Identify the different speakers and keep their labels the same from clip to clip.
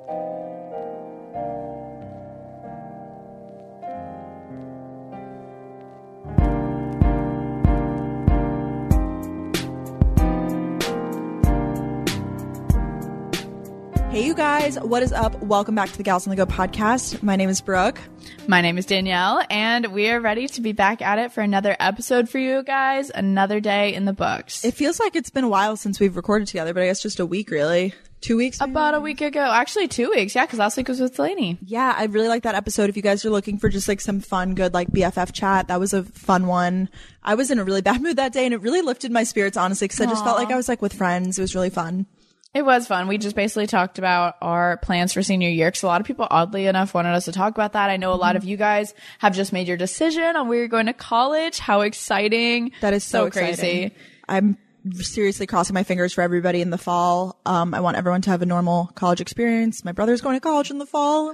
Speaker 1: Hey, you guys, what is up? Welcome back to the Gals on the Go podcast. My name is Brooke.
Speaker 2: My name is Danielle, and we are ready to be back at it for another episode for you guys. Another day in the books.
Speaker 1: It feels like it's been a while since we've recorded together, but I guess just a week, really. 2 weeks? Maybe?
Speaker 2: About a week ago. Actually, 2 weeks. Yeah, because last week was with Delaney.
Speaker 1: Yeah, I really like that episode. If you guys are looking for just like some fun, good like BFF chat, that was a fun one. I was in a really bad mood that day, and it really lifted my spirits, honestly, because I just felt like I was like with friends. It was really fun.
Speaker 2: It was fun. We just basically talked about our plans for senior year because a lot of people, oddly enough, wanted us to talk about that. I know a lot of you guys have just made your decision on where you're going to college. How exciting.
Speaker 1: That is so
Speaker 2: crazy.
Speaker 1: I'm seriously crossing my fingers for everybody in the fall. I want everyone to have a normal college experience. My brother's going to college in the fall.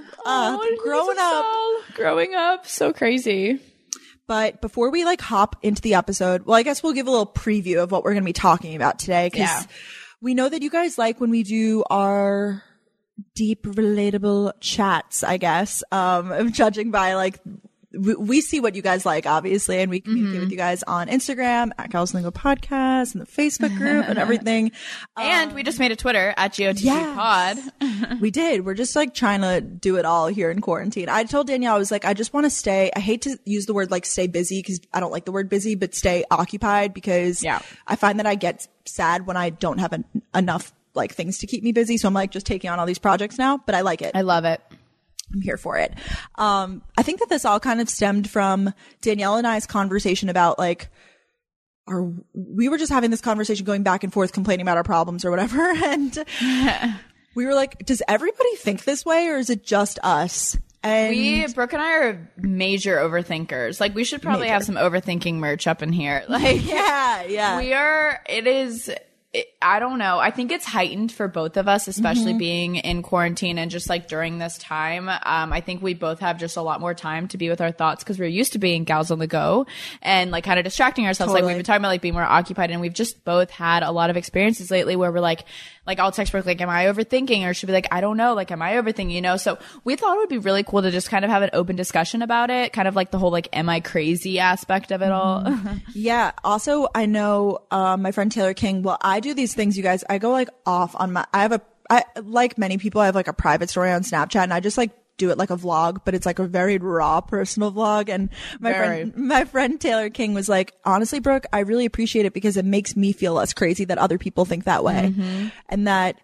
Speaker 2: Growing up. So crazy.
Speaker 1: But before we like hop into the episode, well, I guess we'll give a little preview of what we're going to be talking about today. Because we know that you guys like when we do our deep, relatable chats, I guess. Judging by like, we see what you guys like, obviously, and we communicate with you guys on Instagram at Gals on the Go Podcast and the Facebook group and everything.
Speaker 2: And we just made a Twitter at GOTG Pod.
Speaker 1: We did. We're just like trying to do it all here in quarantine. I told Danielle, I was like, I just want to stay. I hate to use the word like stay busy because I don't like the word busy, but stay occupied because I find that I get sad when I don't have enough like things to keep me busy. So I'm like just taking on all these projects now, but I like it.
Speaker 2: I love it.
Speaker 1: I'm here for it. I think that this all kind of stemmed from Danielle and I's conversation about like, we were just having this conversation going back and forth complaining about our problems or whatever. And we were like, does everybody think this way or is it just us? And
Speaker 2: Brooke and I are major overthinkers. Like we should probably have some overthinking merch up in here. Like, we are, I don't know. I think it's heightened for both of us, especially being in quarantine and just like during this time. I think we both have just a lot more time to be with our thoughts because we're used to being gals on the go and like kind of distracting ourselves. Like we've been talking about like being more occupied, and we've just both had a lot of experiences lately where we're like I'll text Brooke like, am I overthinking? Or she'll be like, I don't know. Like, am I overthinking? You know? So we thought it would be really cool to just kind of have an open discussion about it. Kind of like the whole like, am I crazy aspect of it all.
Speaker 1: Yeah. Also, I know, my friend Taylor King, well, I do these things, you guys, I go like off on I like many people, I have like a private story on Snapchat and I just like do it like a vlog, but it's like a very raw personal vlog. And my friend Taylor King was like, honestly, Brooke, I really appreciate it because it makes me feel less crazy that other people think that way. And that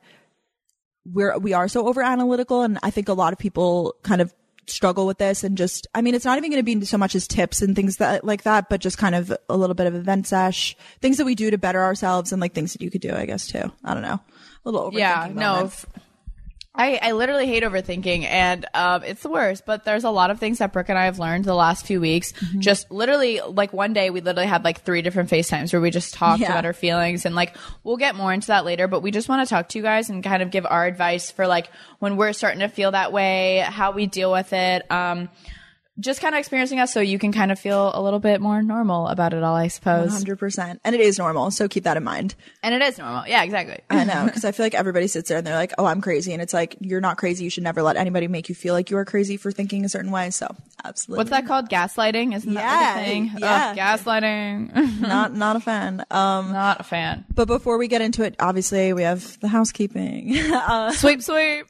Speaker 1: we are so over analytical. And I think a lot of people kind of struggle with this and just, I mean, it's not even going to be so much as tips and things that like that, but just kind of a little bit of event sesh, things that we do to better ourselves and like things that you could do, I guess, too. I don't know. A little overthinking moment.
Speaker 2: I literally hate overthinking and it's the worst, but there's a lot of things that Brooke and I have learned the last few weeks. Just literally like one day we literally had like 3 different FaceTimes where we just talked about our feelings, and like we'll get more into that later, but we just want to talk to you guys and kind of give our advice for like when we're starting to feel that way, how we deal with it. Just kind of experiencing us so you can kind of feel a little bit more normal about it all, I suppose.
Speaker 1: 100%. And it is normal, so keep that in mind.
Speaker 2: And it is normal. Yeah, exactly.
Speaker 1: I know, because I feel like everybody sits there and they're like, oh, I'm crazy. And it's like, you're not crazy. You should never let anybody make you feel like you are crazy for thinking a certain way. So, absolutely.
Speaker 2: What's that called? Gaslighting? Isn't that like a thing?
Speaker 1: Yeah.
Speaker 2: Gaslighting.
Speaker 1: Not a fan.
Speaker 2: Not a fan.
Speaker 1: But before we get into it, obviously, we have the housekeeping.
Speaker 2: Sweep.
Speaker 1: Sweep.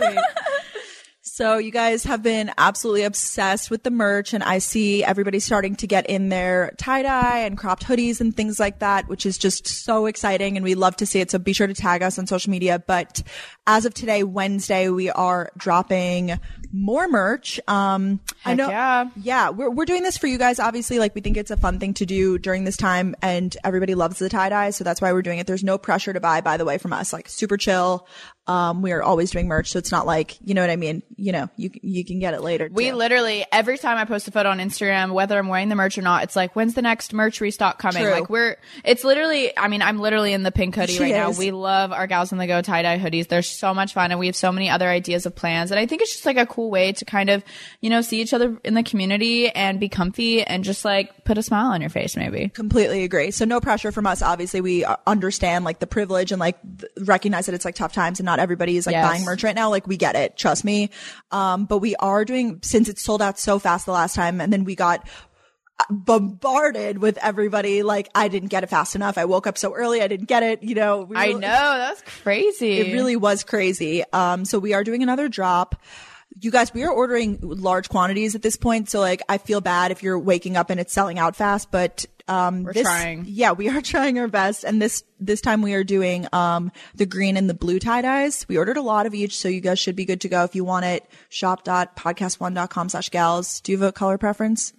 Speaker 1: So you guys have been absolutely obsessed with the merch, and I see everybody starting to get in their tie-dye and cropped hoodies and things like that, which is just so exciting, and we love to see it. So be sure to tag us on social media. But as of today, Wednesday, we are dropping more merch. I know. Yeah. We're doing this for you guys. Obviously, like we think it's a fun thing to do during this time, and everybody loves the tie-dye. So that's why we're doing it. There's no pressure to buy, by the way, from us, like super chill. We are always doing merch. So it's not like, you know what I mean? You know, you can get it later too.
Speaker 2: We literally, every time I post a photo on Instagram, whether I'm wearing the merch or not, it's like, when's the next merch restock coming?
Speaker 1: True.
Speaker 2: Like it's literally, I mean, I'm literally in the pink hoodie right now. We love our Gals on the Go tie-dye hoodies. They're so much fun, and we have so many other ideas of plans. And I think it's just like a cool cool way to kind of, you know, see each other in the community and be comfy and just like put a smile on your face maybe.
Speaker 1: Completely agree. So no pressure from us. Obviously we understand like the privilege and like recognize that it's like tough times and not everybody is like buying merch right now. Like we get it. Trust me. But we are doing, since it sold out so fast the last time, and then we got bombarded with everybody like I didn't get it fast enough. I woke up so early, I didn't get it, you know.
Speaker 2: I know, that's crazy.
Speaker 1: It really was crazy. So we are doing another drop. You guys, we are ordering large quantities at this point, so like I feel bad if you're waking up and it's selling out fast, but
Speaker 2: we're trying.
Speaker 1: Yeah, we are trying our best. And this time we are doing the green and the blue tie-dyes. We ordered a lot of each, so you guys should be good to go. If you want it, shop.podcastone.com/gals. Do you have a color preference?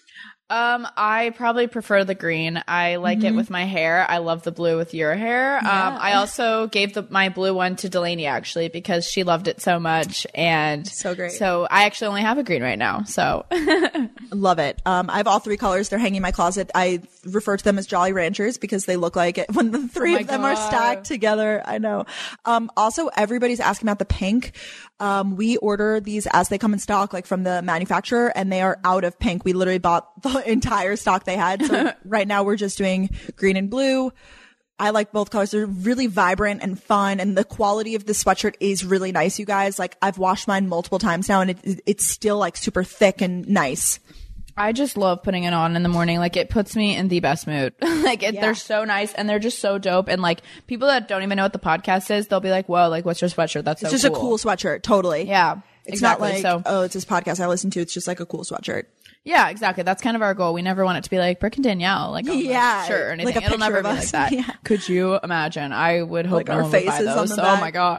Speaker 2: I probably prefer the green. I like it with my hair. I love the blue with your hair.
Speaker 1: Yeah.
Speaker 2: I also gave my blue one to Delaney actually because she loved it so much, and
Speaker 1: so great.
Speaker 2: So I actually only have a green right now. So
Speaker 1: love it. I have all three colors. They're hanging in my closet. I refer to them as Jolly Ranchers because they look like it when the three of them are stacked together. I know. Also everybody's asking about the pink. We order these as they come in stock, like from the manufacturer, and they are out of pink. We literally bought the entire stock they had. So right now we're just doing green and blue. I like both colors. They're really vibrant and fun, and the quality of the sweatshirt is really nice, you guys. Like I've washed mine multiple times now, and it's still like super thick and nice.
Speaker 2: I just love putting it on in the morning. Like it puts me in the best mood. They're so nice and they're just so dope. And like people that don't even know what the podcast is, they'll be like, whoa, like what's your sweatshirt? That's so cool.
Speaker 1: It's just a cool sweatshirt. Totally.
Speaker 2: Yeah.
Speaker 1: It's not like, oh, it's this podcast I listen to. It's just like a cool sweatshirt.
Speaker 2: Yeah, exactly. That's kind of our goal. We never want it to be like Brooke and Danielle, like on the shirt or anything.
Speaker 1: Like
Speaker 2: it'll never be like that.
Speaker 1: Yeah.
Speaker 2: Could you imagine? I would hope
Speaker 1: like
Speaker 2: no
Speaker 1: our
Speaker 2: one would buy
Speaker 1: faces
Speaker 2: those.
Speaker 1: on the
Speaker 2: Oh
Speaker 1: back.
Speaker 2: my god.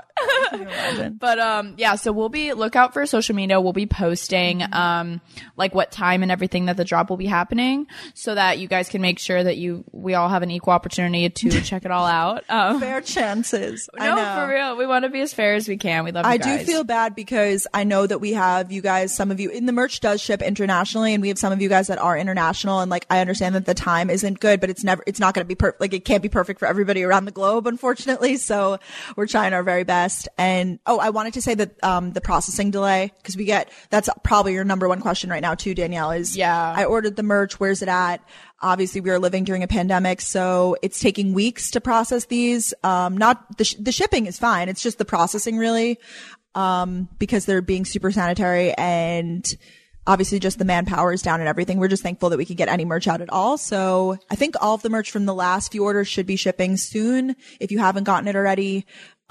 Speaker 2: But yeah, so look out for social media. We'll be posting like what time and everything that the drop will be happening, so that you guys can make sure that we all have an equal opportunity to check it all out.
Speaker 1: Fair chances.
Speaker 2: No, for real. We want to be as fair as we can. We love you guys.
Speaker 1: I do feel bad because I know that we have you guys, some of you, and the merch does ship internationally, and we have some of you guys that are international, and like I understand that the time isn't good, but it's not going to be perfect. Like it can't be perfect for everybody around the globe, unfortunately. So we're trying our very best. And I wanted to say that the processing delay, because that's probably your number one question right now too, Danielle, is I ordered the merch, where's it at? Obviously we are living during a pandemic, so it's taking weeks to process these. Not the shipping is fine, it's just the processing really, because they're being super sanitary, and obviously just the manpower is down and everything. We're just thankful that we can get any merch out at all. So I think all of the merch from the last few orders should be shipping soon if you haven't gotten it already.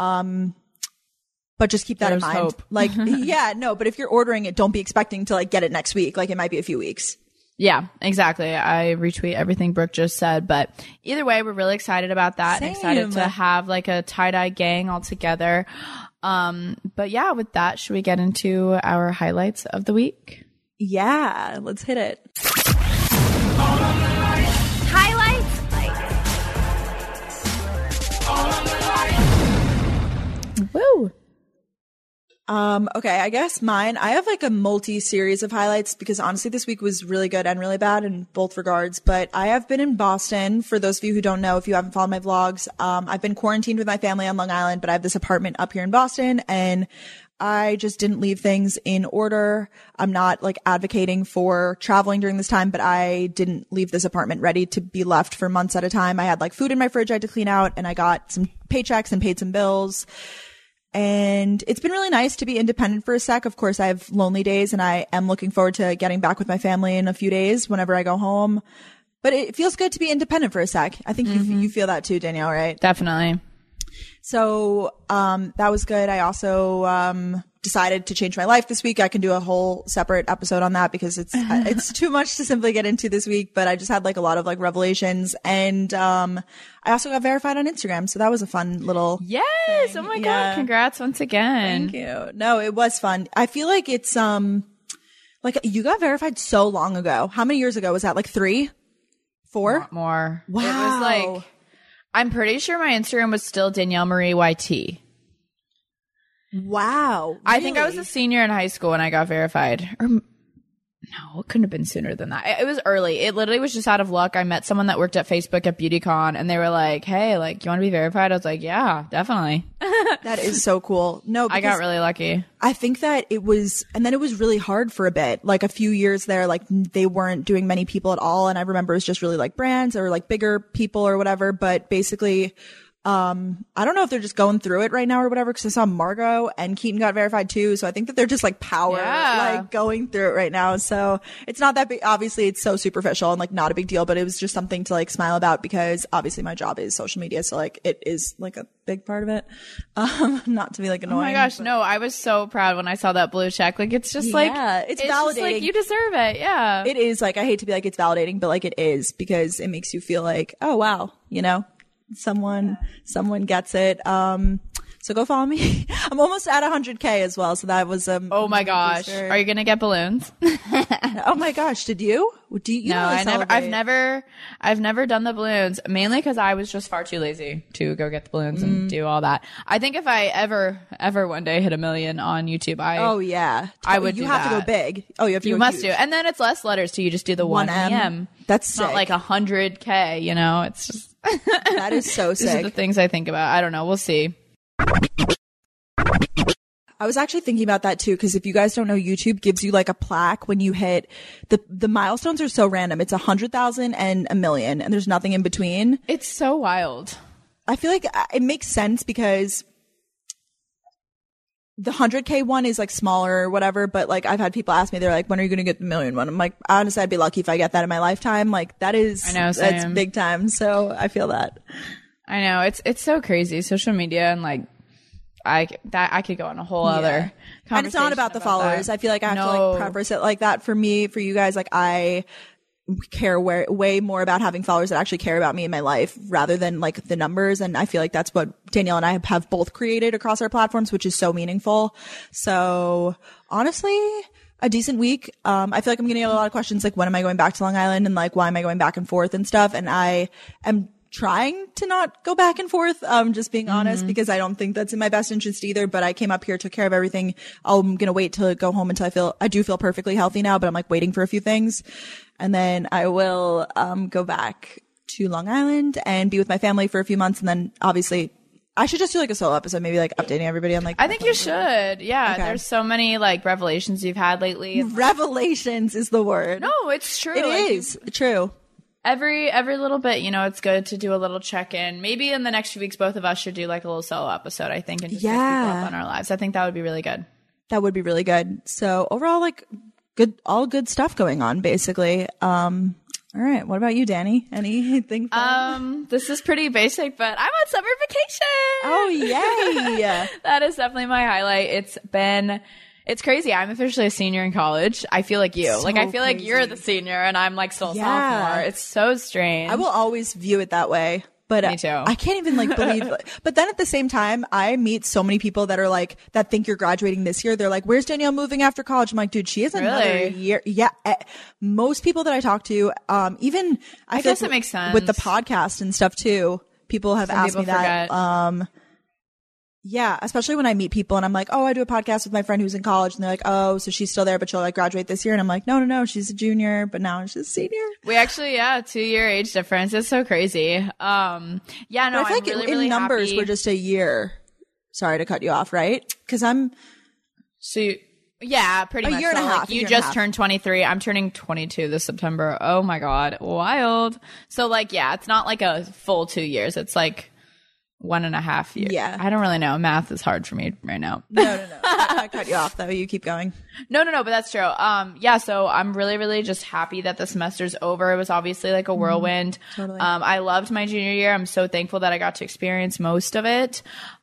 Speaker 1: But just keep that in mind.
Speaker 2: Hope.
Speaker 1: Like, but if you're ordering it, don't be expecting to like get it next week. Like it might be a few weeks.
Speaker 2: Yeah, exactly. I retweet everything Brooke just said, but either way, we're really excited about that.
Speaker 1: Same.
Speaker 2: And excited to have like a tie-dye gang all together. But yeah, with that, should we get into our highlights of the week?
Speaker 1: Yeah, let's hit it.
Speaker 3: Highlights.
Speaker 2: Woo.
Speaker 1: Okay, I guess mine, I have like a multi-series of highlights because honestly this week was really good and really bad in both regards, but I have been in Boston. For those of you who don't know, if you haven't followed my vlogs, I've been quarantined with my family on Long Island, but I have this apartment up here in Boston, and I just didn't leave things in order. I'm not like advocating for traveling during this time, but I didn't leave this apartment ready to be left for months at a time. I had like food in my fridge I had to clean out, and I got some paychecks and paid some bills. And it's been really nice to be independent for a sec. Of course, I have lonely days, and I am looking forward to getting back with my family in a few days whenever I go home. But it feels good to be independent for a sec. I think you feel that too, Danielle, right?
Speaker 2: Definitely.
Speaker 1: So that was good. I also decided to change my life this week. I can do a whole separate episode on that because it's too much to simply get into this week, but I just had like a lot of like revelations, and I also got verified on Instagram, so that was a fun little
Speaker 2: Yes.
Speaker 1: thing.
Speaker 2: Oh my god, congrats once again.
Speaker 1: Thank you. No, it was fun. I feel like it's like you got verified so long ago. How many years ago was that? Like 3? 4?
Speaker 2: More.
Speaker 1: Wow.
Speaker 2: It was like, I'm pretty sure my Instagram was still Danielle Marie YT.
Speaker 1: Wow. Really?
Speaker 2: I think I was a senior in high school when I got verified. Or No, it couldn't have been sooner than that. It was early. It literally was just out of luck. I met someone that worked at Facebook at BeautyCon, and they were like, hey, like, you want to be verified? I was like, yeah, definitely.
Speaker 1: That is so cool. No,
Speaker 2: I got really lucky.
Speaker 1: I think that it was, and then it was really hard for a bit, like a few years there, like they weren't doing many people at all. And I remember it was just really like brands or like bigger people or whatever. But basically, I don't know if they're just going through it right now or whatever, because I saw Margot and Keaton got verified too. So I think that they're just like like going through it right now. So it's not that big. Obviously, it's so superficial and like not a big deal, but it was just something to like smile about, because obviously my job is social media. So like it is like a big part of it. Not to be like annoying.
Speaker 2: Oh my gosh. No, I was so proud when I saw that blue check. Like, it's just like,
Speaker 1: it's validating.
Speaker 2: Just like, you deserve it. Yeah.
Speaker 1: It is like, I hate to be like, it's validating, but like it is, because it makes you feel like, oh wow, you know, someone gets it. So go follow me. I'm almost at 100K as well. So that was
Speaker 2: oh my gosh. Booster. Are you gonna get balloons?
Speaker 1: Oh my gosh, did you? Do you?
Speaker 2: No, I've never done the balloons, mainly because I was just far too lazy to go get the balloons and do all that. I think if I ever one day hit 1 million on YouTube, I would. You
Speaker 1: have to go big. Oh, you
Speaker 2: must do, and then it's less letters too. You just do the 1M. That's sick. Not like 100K. You know, it's just
Speaker 1: that is so sick.
Speaker 2: These are the things I think about. I don't know. We'll see.
Speaker 1: I was actually thinking about that too, because if you guys don't know, YouTube gives you like a plaque when you hit the milestones are so random. It's 100,000 and 1 million, and there's nothing in between.
Speaker 2: It's so wild.
Speaker 1: I feel like it makes sense because the 100K one is like smaller or whatever, but like I've had people ask me, they're like, when are you going to get the 1 million one? I'm like, honestly, I'd be lucky if I get that in my lifetime. Like that is, that's big time. So I feel that.
Speaker 2: I know it's so crazy. Social media and like, I could go on a whole other conversation.
Speaker 1: And it's not about the followers. That. I feel like I have to like preface it like that. For me, for you guys, like I care way more about having followers that actually care about me in my life rather than like the numbers. And I feel like that's what Danielle and I have both created across our platforms, which is so meaningful. So honestly, a decent week. I feel like I'm going to get a lot of questions like, when am I going back to Long Island? And like, why am I going back and forth and stuff? And I am trying to not go back and forth, just being honest, because I don't think that's in my best interest either. But I came up here, took care of everything. I'm going to wait to go home until I do feel perfectly healthy now, but I'm like waiting for a few things. And then I will, go back to Long Island and be with my family for a few months. And then obviously I should just do like a solo episode, maybe like updating everybody on like.
Speaker 2: I think you should. Yeah. Okay. There's so many like revelations you've had lately.
Speaker 1: Revelations is the word.
Speaker 2: No, it's true.
Speaker 1: It is true.
Speaker 2: Every little bit, you know, it's good to do a little check-in. Maybe in the next few weeks, both of us should do like a little solo episode, I think, and just pick people up on our lives. I think that would be really good.
Speaker 1: That would be really good. So overall, like all good stuff going on, basically. All right. What about you, Danny? Anything fun?
Speaker 2: This is pretty basic, but I'm on summer vacation.
Speaker 1: Oh, yay.
Speaker 2: That is definitely my highlight. It's crazy. I'm officially a senior in college. I feel like you. So like, I feel like you're the senior and I'm like still a sophomore. It's so strange.
Speaker 1: I will always view it that way. But
Speaker 2: me too.
Speaker 1: I can't even like believe but then at the same time, I meet so many people that are like, that think you're graduating this year. They're like, where's Danielle moving after college? I'm like, dude, she has another year. Yeah. Most people that I talk to, even
Speaker 2: I guess it makes sense
Speaker 1: with the podcast and stuff too. People have asked me that. Yeah, especially when I meet people and I'm like, oh, I do a podcast with my friend who's in college, and they're like, oh, so she's still there, but she'll like graduate this year. And I'm like, no, she's a junior, but now she's a senior.
Speaker 2: We actually, 2-year age difference. It's so crazy. No, I feel like really
Speaker 1: numbers
Speaker 2: happy.
Speaker 1: We're just a year. Sorry to cut you off, right? Because
Speaker 2: pretty much.
Speaker 1: A year and a half.
Speaker 2: Like, you just turned 23. I'm turning 22 this September. Oh my God. Wild. So like, it's not like a full 2 years. It's like 1.5 years.
Speaker 1: Yeah.
Speaker 2: I don't really know. Math is hard for me right now.
Speaker 1: No. I cut you off though. You keep going.
Speaker 2: No, but that's true. So I'm really, really just happy that the semester's over. It was obviously like a whirlwind.
Speaker 1: Totally.
Speaker 2: I loved my junior year. I'm so thankful that I got to experience most of it.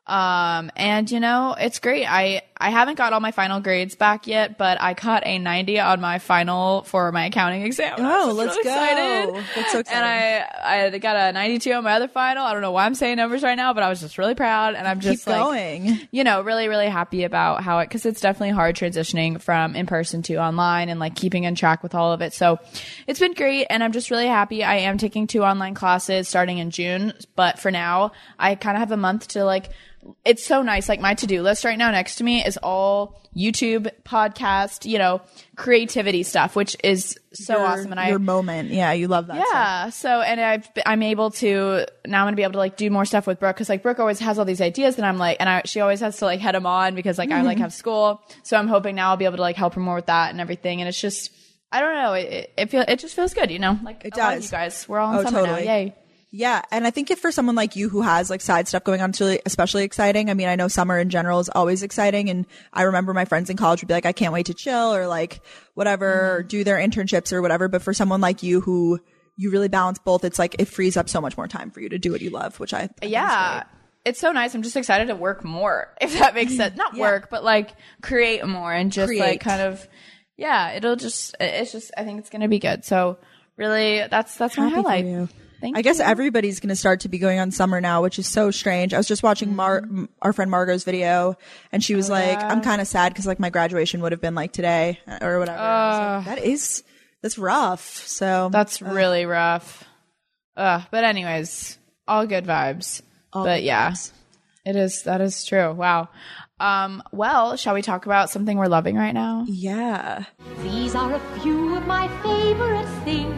Speaker 2: And you know, it's great. I haven't got all my final grades back yet, but I got a 90 on my final for my accounting exam.
Speaker 1: Oh, let's go. Excited. That's so exciting.
Speaker 2: And I got a 92 on my other final. I don't know why I'm saying numbers right now, but I was just really proud, and I'm just
Speaker 1: keep going.
Speaker 2: You know, really, really happy about how cause it's definitely hard transitioning from in person to online and like keeping in track with all of it. So it's been great. And I'm just really happy. I am taking 2 online classes starting in June, but for now I kind of have a month to like it's so nice. Like my to-do list right now next to me is all YouTube, podcast, you know, creativity stuff, which is so awesome. And
Speaker 1: your moment. Yeah. You love that.
Speaker 2: Yeah.
Speaker 1: Stuff.
Speaker 2: So, and I'm able to, now I'm going to be able to like do more stuff with Brooke. Cause like Brooke always has all these ideas and I'm like, she always has to like head them on because like I like have school. So I'm hoping now I'll be able to like help her more with that and everything. And it's just, I don't know. It just feels good, you know, like
Speaker 1: it
Speaker 2: does. You guys, we're all in summer now. Yay.
Speaker 1: Yeah. And I think if for someone like you who has like side stuff going on, it's really especially exciting. I mean, I know summer in general is always exciting. And I remember my friends in college would be like, I can't wait to chill or like whatever, or do their internships or whatever. But for someone like you who you really balance both, it's like it frees up so much more time for you to do what you love, which I think is great.
Speaker 2: It's so nice. I'm just excited to work more, if that makes sense. Not work, but like create more and just like kind of, it's just, I think it's going to be good. So really that's my highlight.
Speaker 1: I guess everybody's going to start to be going on summer now, which is so strange. I was just watching our friend Margot's video and she was I'm kind of sad because like my graduation would have been like today or whatever. That's rough. So
Speaker 2: that's really rough. But anyways, all good vibes. It is. That is true. Wow. Well, shall we talk about something we're loving right now?
Speaker 1: Yeah.
Speaker 3: These are a few of my favorite things.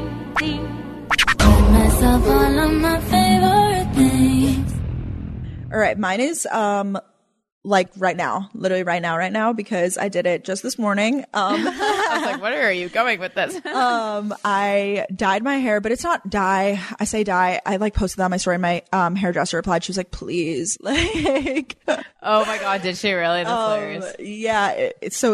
Speaker 1: All right, mine is like literally right now because I did it just this morning.
Speaker 2: I was like, where are you going with this?
Speaker 1: I dyed my hair, but it's not dye. I say dye. I like posted that on my story. My hairdresser replied. She was like, please, like.
Speaker 2: Oh my God, did she really? That's hilarious.
Speaker 1: Yeah.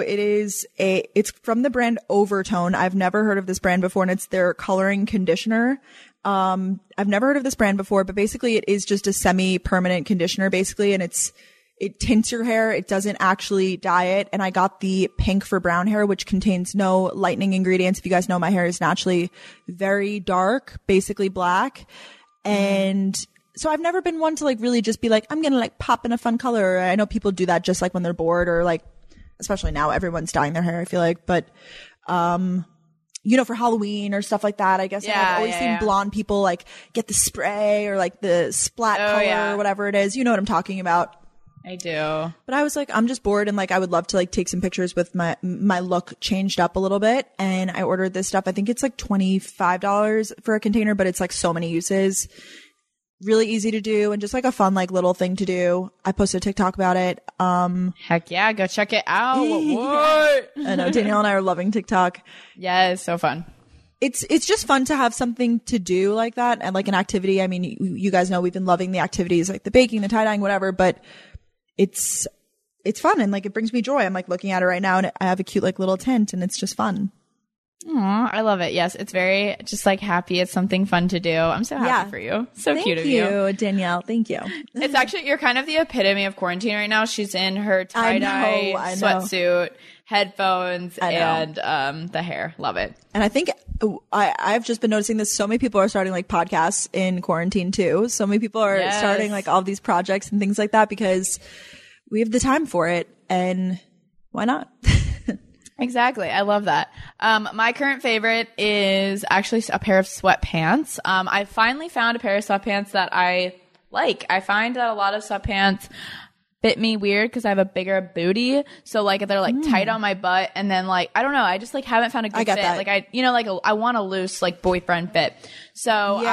Speaker 1: It's from the brand Overtone. I've never heard of this brand before, and it's their coloring conditioner. I've never heard of this brand before, but basically it is just a semi-permanent conditioner basically, and it tints your hair. It doesn't actually dye it. And I got the pink for brown hair, which contains no lightening ingredients. If you guys know, my hair is naturally very dark, basically black. And so I've never been one to like really just be like, I'm going to like pop in a fun color. I know people do that just like when they're bored or like, especially now everyone's dyeing their hair, I feel like, but, you know, for Halloween or stuff like that, I guess. Yeah, I've always seen blonde people like get the spray or like the splat color or whatever it is. You know what I'm talking about.
Speaker 2: I do.
Speaker 1: But I was like, I'm just bored and like I would love to like take some pictures with my look changed up a little bit. And I ordered this stuff. I think it's like $25 for a container, but it's like so many uses. Really easy to do and just like a fun like little thing to do. I posted a TikTok about it.
Speaker 2: Heck yeah, go check it out. What?
Speaker 1: I know Danielle and I are loving TikTok.
Speaker 2: Yeah, it's so fun.
Speaker 1: It's just fun to have something to do like that and like an activity. I mean, you guys know we've been loving the activities like the baking, the tie-dyeing, whatever, but it's fun and like it brings me joy. I'm like looking at it right now and I have a cute like little tent and it's just fun.
Speaker 2: Aw, I love it. Yes, it's very just like happy. It's something fun to do. I'm so happy for you. So cute of you.
Speaker 1: Thank you, Danielle. Thank you.
Speaker 2: It's actually, you're kind of the epitome of quarantine right now. She's in her tie-dye sweatsuit, headphones, and the hair. Love it.
Speaker 1: And I think I've just been noticing this. So many people are starting like podcasts in quarantine too. So many people are starting like all these projects and things like that because we have the time for it. And why not?
Speaker 2: Exactly. I love that. My current favorite is actually a pair of sweatpants. I finally found a pair of sweatpants that I like. I find that a lot of sweatpants fit me weird because I have a bigger booty. So like they're like tight on my butt and then like, I don't know. I just like haven't found a good fit. That. Like I want a loose like boyfriend fit. So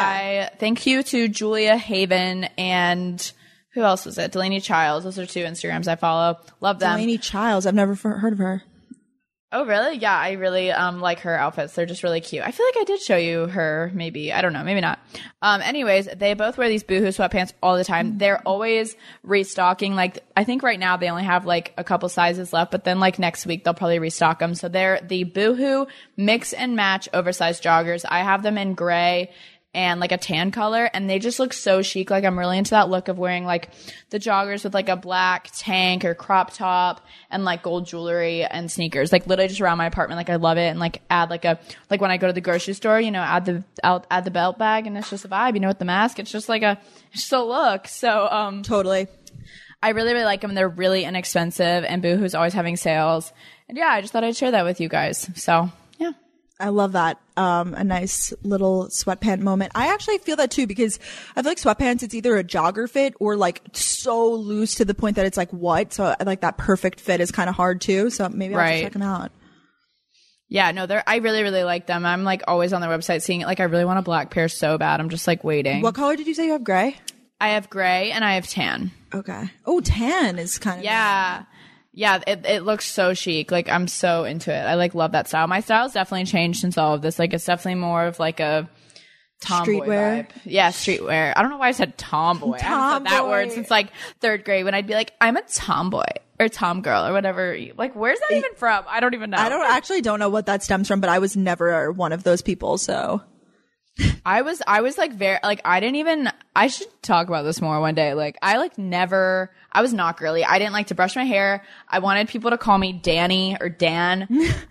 Speaker 2: I thank you to Julia Haven and who else was it? Delaney Childs. Those are two Instagrams I follow. Love them.
Speaker 1: Delaney Childs. I've never heard of her.
Speaker 2: Oh, really? Yeah, I really like her outfits. They're just really cute. I feel like I did show you her, maybe. I don't know. Maybe not. Anyways, they both wear these Boohoo sweatpants all the time. They're always restocking. Like, I think right now they only have like a couple sizes left, but then like next week they'll probably restock them. So they're the Boohoo mix and match oversized joggers. I have them in gray and like a tan color, and they just look so chic. Like I'm really into that look of wearing like the joggers with like a black tank or crop top and like gold jewelry and sneakers, like literally just around my apartment. Like I love it. And like add like when I go to the grocery store, you know, add the belt bag, and it's just a vibe, you know, with the mask. It's just like it's just a look. So
Speaker 1: totally.
Speaker 2: I really, really like them. They're really inexpensive, and Boohoo's always having sales. And yeah, I just thought I'd share that with you guys. So yeah.
Speaker 1: I love that. A nice little sweatpant moment. I actually feel that too, because I feel like sweatpants, it's either a jogger fit or like so loose to the point that it's like what? So like that perfect fit is kind of hard too. So maybe I'll have to check them out.
Speaker 2: Yeah, no, I really, really like them. I'm like always on their website seeing it. Like I really want a black pair so bad. I'm just like waiting.
Speaker 1: What color did you say you have? Gray?
Speaker 2: I have gray and I have tan.
Speaker 1: Okay. Oh, tan is kind of
Speaker 2: nice. Yeah, it looks so chic. Like I'm so into it. I like love that style. My style's definitely changed since all of this. Like it's definitely more of like a tomboy
Speaker 1: streetwear
Speaker 2: vibe. Yeah, streetwear. I don't know why I said tomboy. I haven't said that word since like 3rd grade when I'd be like, I'm a tomboy or tom girl or whatever. Like where's that even from? I don't even know.
Speaker 1: I don't know what that stems from, but I was never one of those people, so
Speaker 2: I was like very like I should talk about this more one day. Like I was not girly. I didn't like to brush my hair. I wanted people to call me Danny or Dan.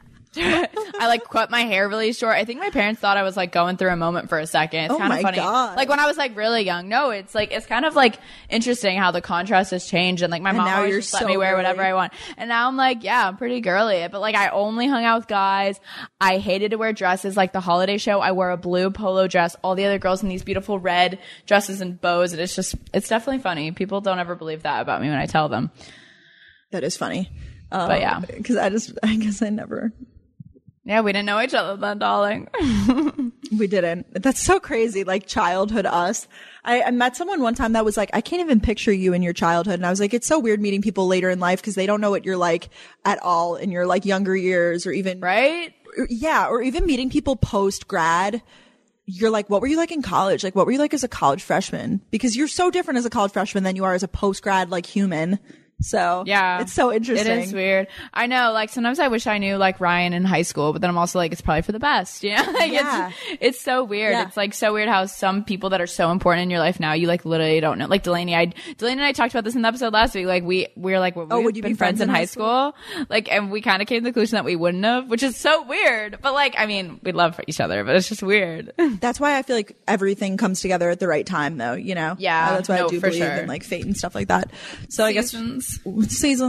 Speaker 2: I like cut my hair really short. I think my parents thought I was like going through a moment for a second. It's kind of funny.
Speaker 1: God.
Speaker 2: Like when I was like really young. No, it's kind of like interesting how the contrast has changed. And like my mom always just let me wear whatever I want. And now I'm like, yeah, I'm pretty girly. But like I only hung out with guys. I hated to wear dresses. Like the holiday show, I wore a blue polo dress. All the other girls in these beautiful red dresses and bows. And it's definitely funny. People don't ever believe that about me when I tell them.
Speaker 1: That is funny.
Speaker 2: But yeah.
Speaker 1: Because I guess I never...
Speaker 2: Yeah, we didn't know each other then, darling.
Speaker 1: We didn't. That's so crazy. Like childhood us. I met someone one time that was like, I can't even picture you in your childhood. And I was like, it's so weird meeting people later in life because they don't know what you're like at all in your like younger years or even.
Speaker 2: Right?
Speaker 1: Yeah. Or even meeting people post grad. You're like, what were you like in college? Like, what were you like as a college freshman? Because you're so different as a college freshman than you are as a post grad like human. So yeah, it's so interesting.
Speaker 2: It is weird. I know. Like sometimes I wish I knew like Ryan in high school, but then I'm also like, it's probably for the best. You know? Like it's so weird. Yeah. It's like so weird how some people that are so important in your life now, you like literally don't know. Like Delaney and I talked about this in the episode last week. Like we're like,
Speaker 1: would you be friends in high school?
Speaker 2: Like, and we kind of came to the conclusion that we wouldn't have, which is so weird. But like, I mean, we love each other, but it's just weird.
Speaker 1: That's why I feel like everything comes together at the right time, though. You know?
Speaker 2: Yeah.
Speaker 1: That's why I do believe in like fate and stuff like that. So
Speaker 2: Seasons.
Speaker 1: I guess seasons.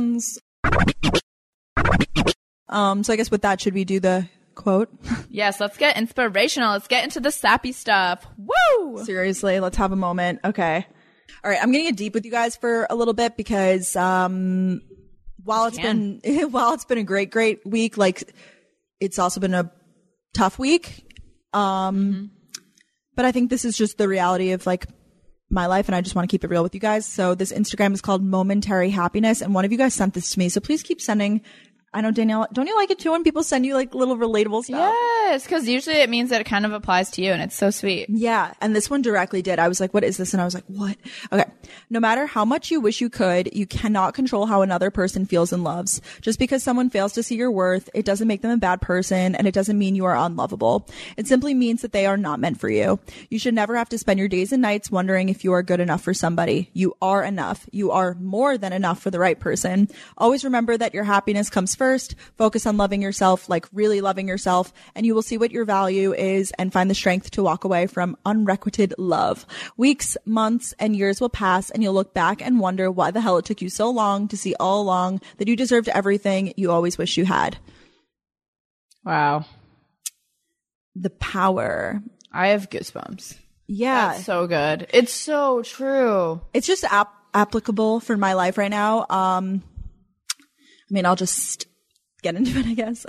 Speaker 1: So I guess with that, should we do the quote?
Speaker 2: Yes, let's get inspirational. Let's get into the sappy stuff. Woo!
Speaker 1: Seriously, let's have a moment. Okay. All right, I'm gonna get deep with you guys for a little bit because while it's been a great week, like it's also been a tough week. But I think this is just the reality of like my life, and I just want to keep it real with you guys. So this Instagram is called Momentary Happiness, and one of you guys sent this to me, so please keep sending. I know, Danielle, don't you like it too when people send you like little relatable stuff?
Speaker 2: Yes, because usually it means that it kind of applies to you and it's so sweet.
Speaker 1: Yeah, and this one directly did. I was like, what is this? And I was like, what? Okay. No matter how much you wish you could, you cannot control how another person feels and loves. Just because someone fails to see your worth, it doesn't make them a bad person, and it doesn't mean you are unlovable. It simply means that they are not meant for you. You should never have to spend your days and nights wondering if you are good enough for somebody. You are enough. You are more than enough for the right person. Always remember that your happiness comes first. Focus on loving yourself, like really loving yourself, and you will see what your value is and find the strength to walk away from unrequited love. Weeks, months, and years will pass, and you'll look back and wonder why the hell it took you so long to see all along that you deserved everything you always wish you had.
Speaker 2: Wow.
Speaker 1: The power.
Speaker 2: I have goosebumps.
Speaker 1: Yeah.
Speaker 2: That's so good. It's so true.
Speaker 1: It's just applicable for my life right now. I mean, I'll just get into it, I guess.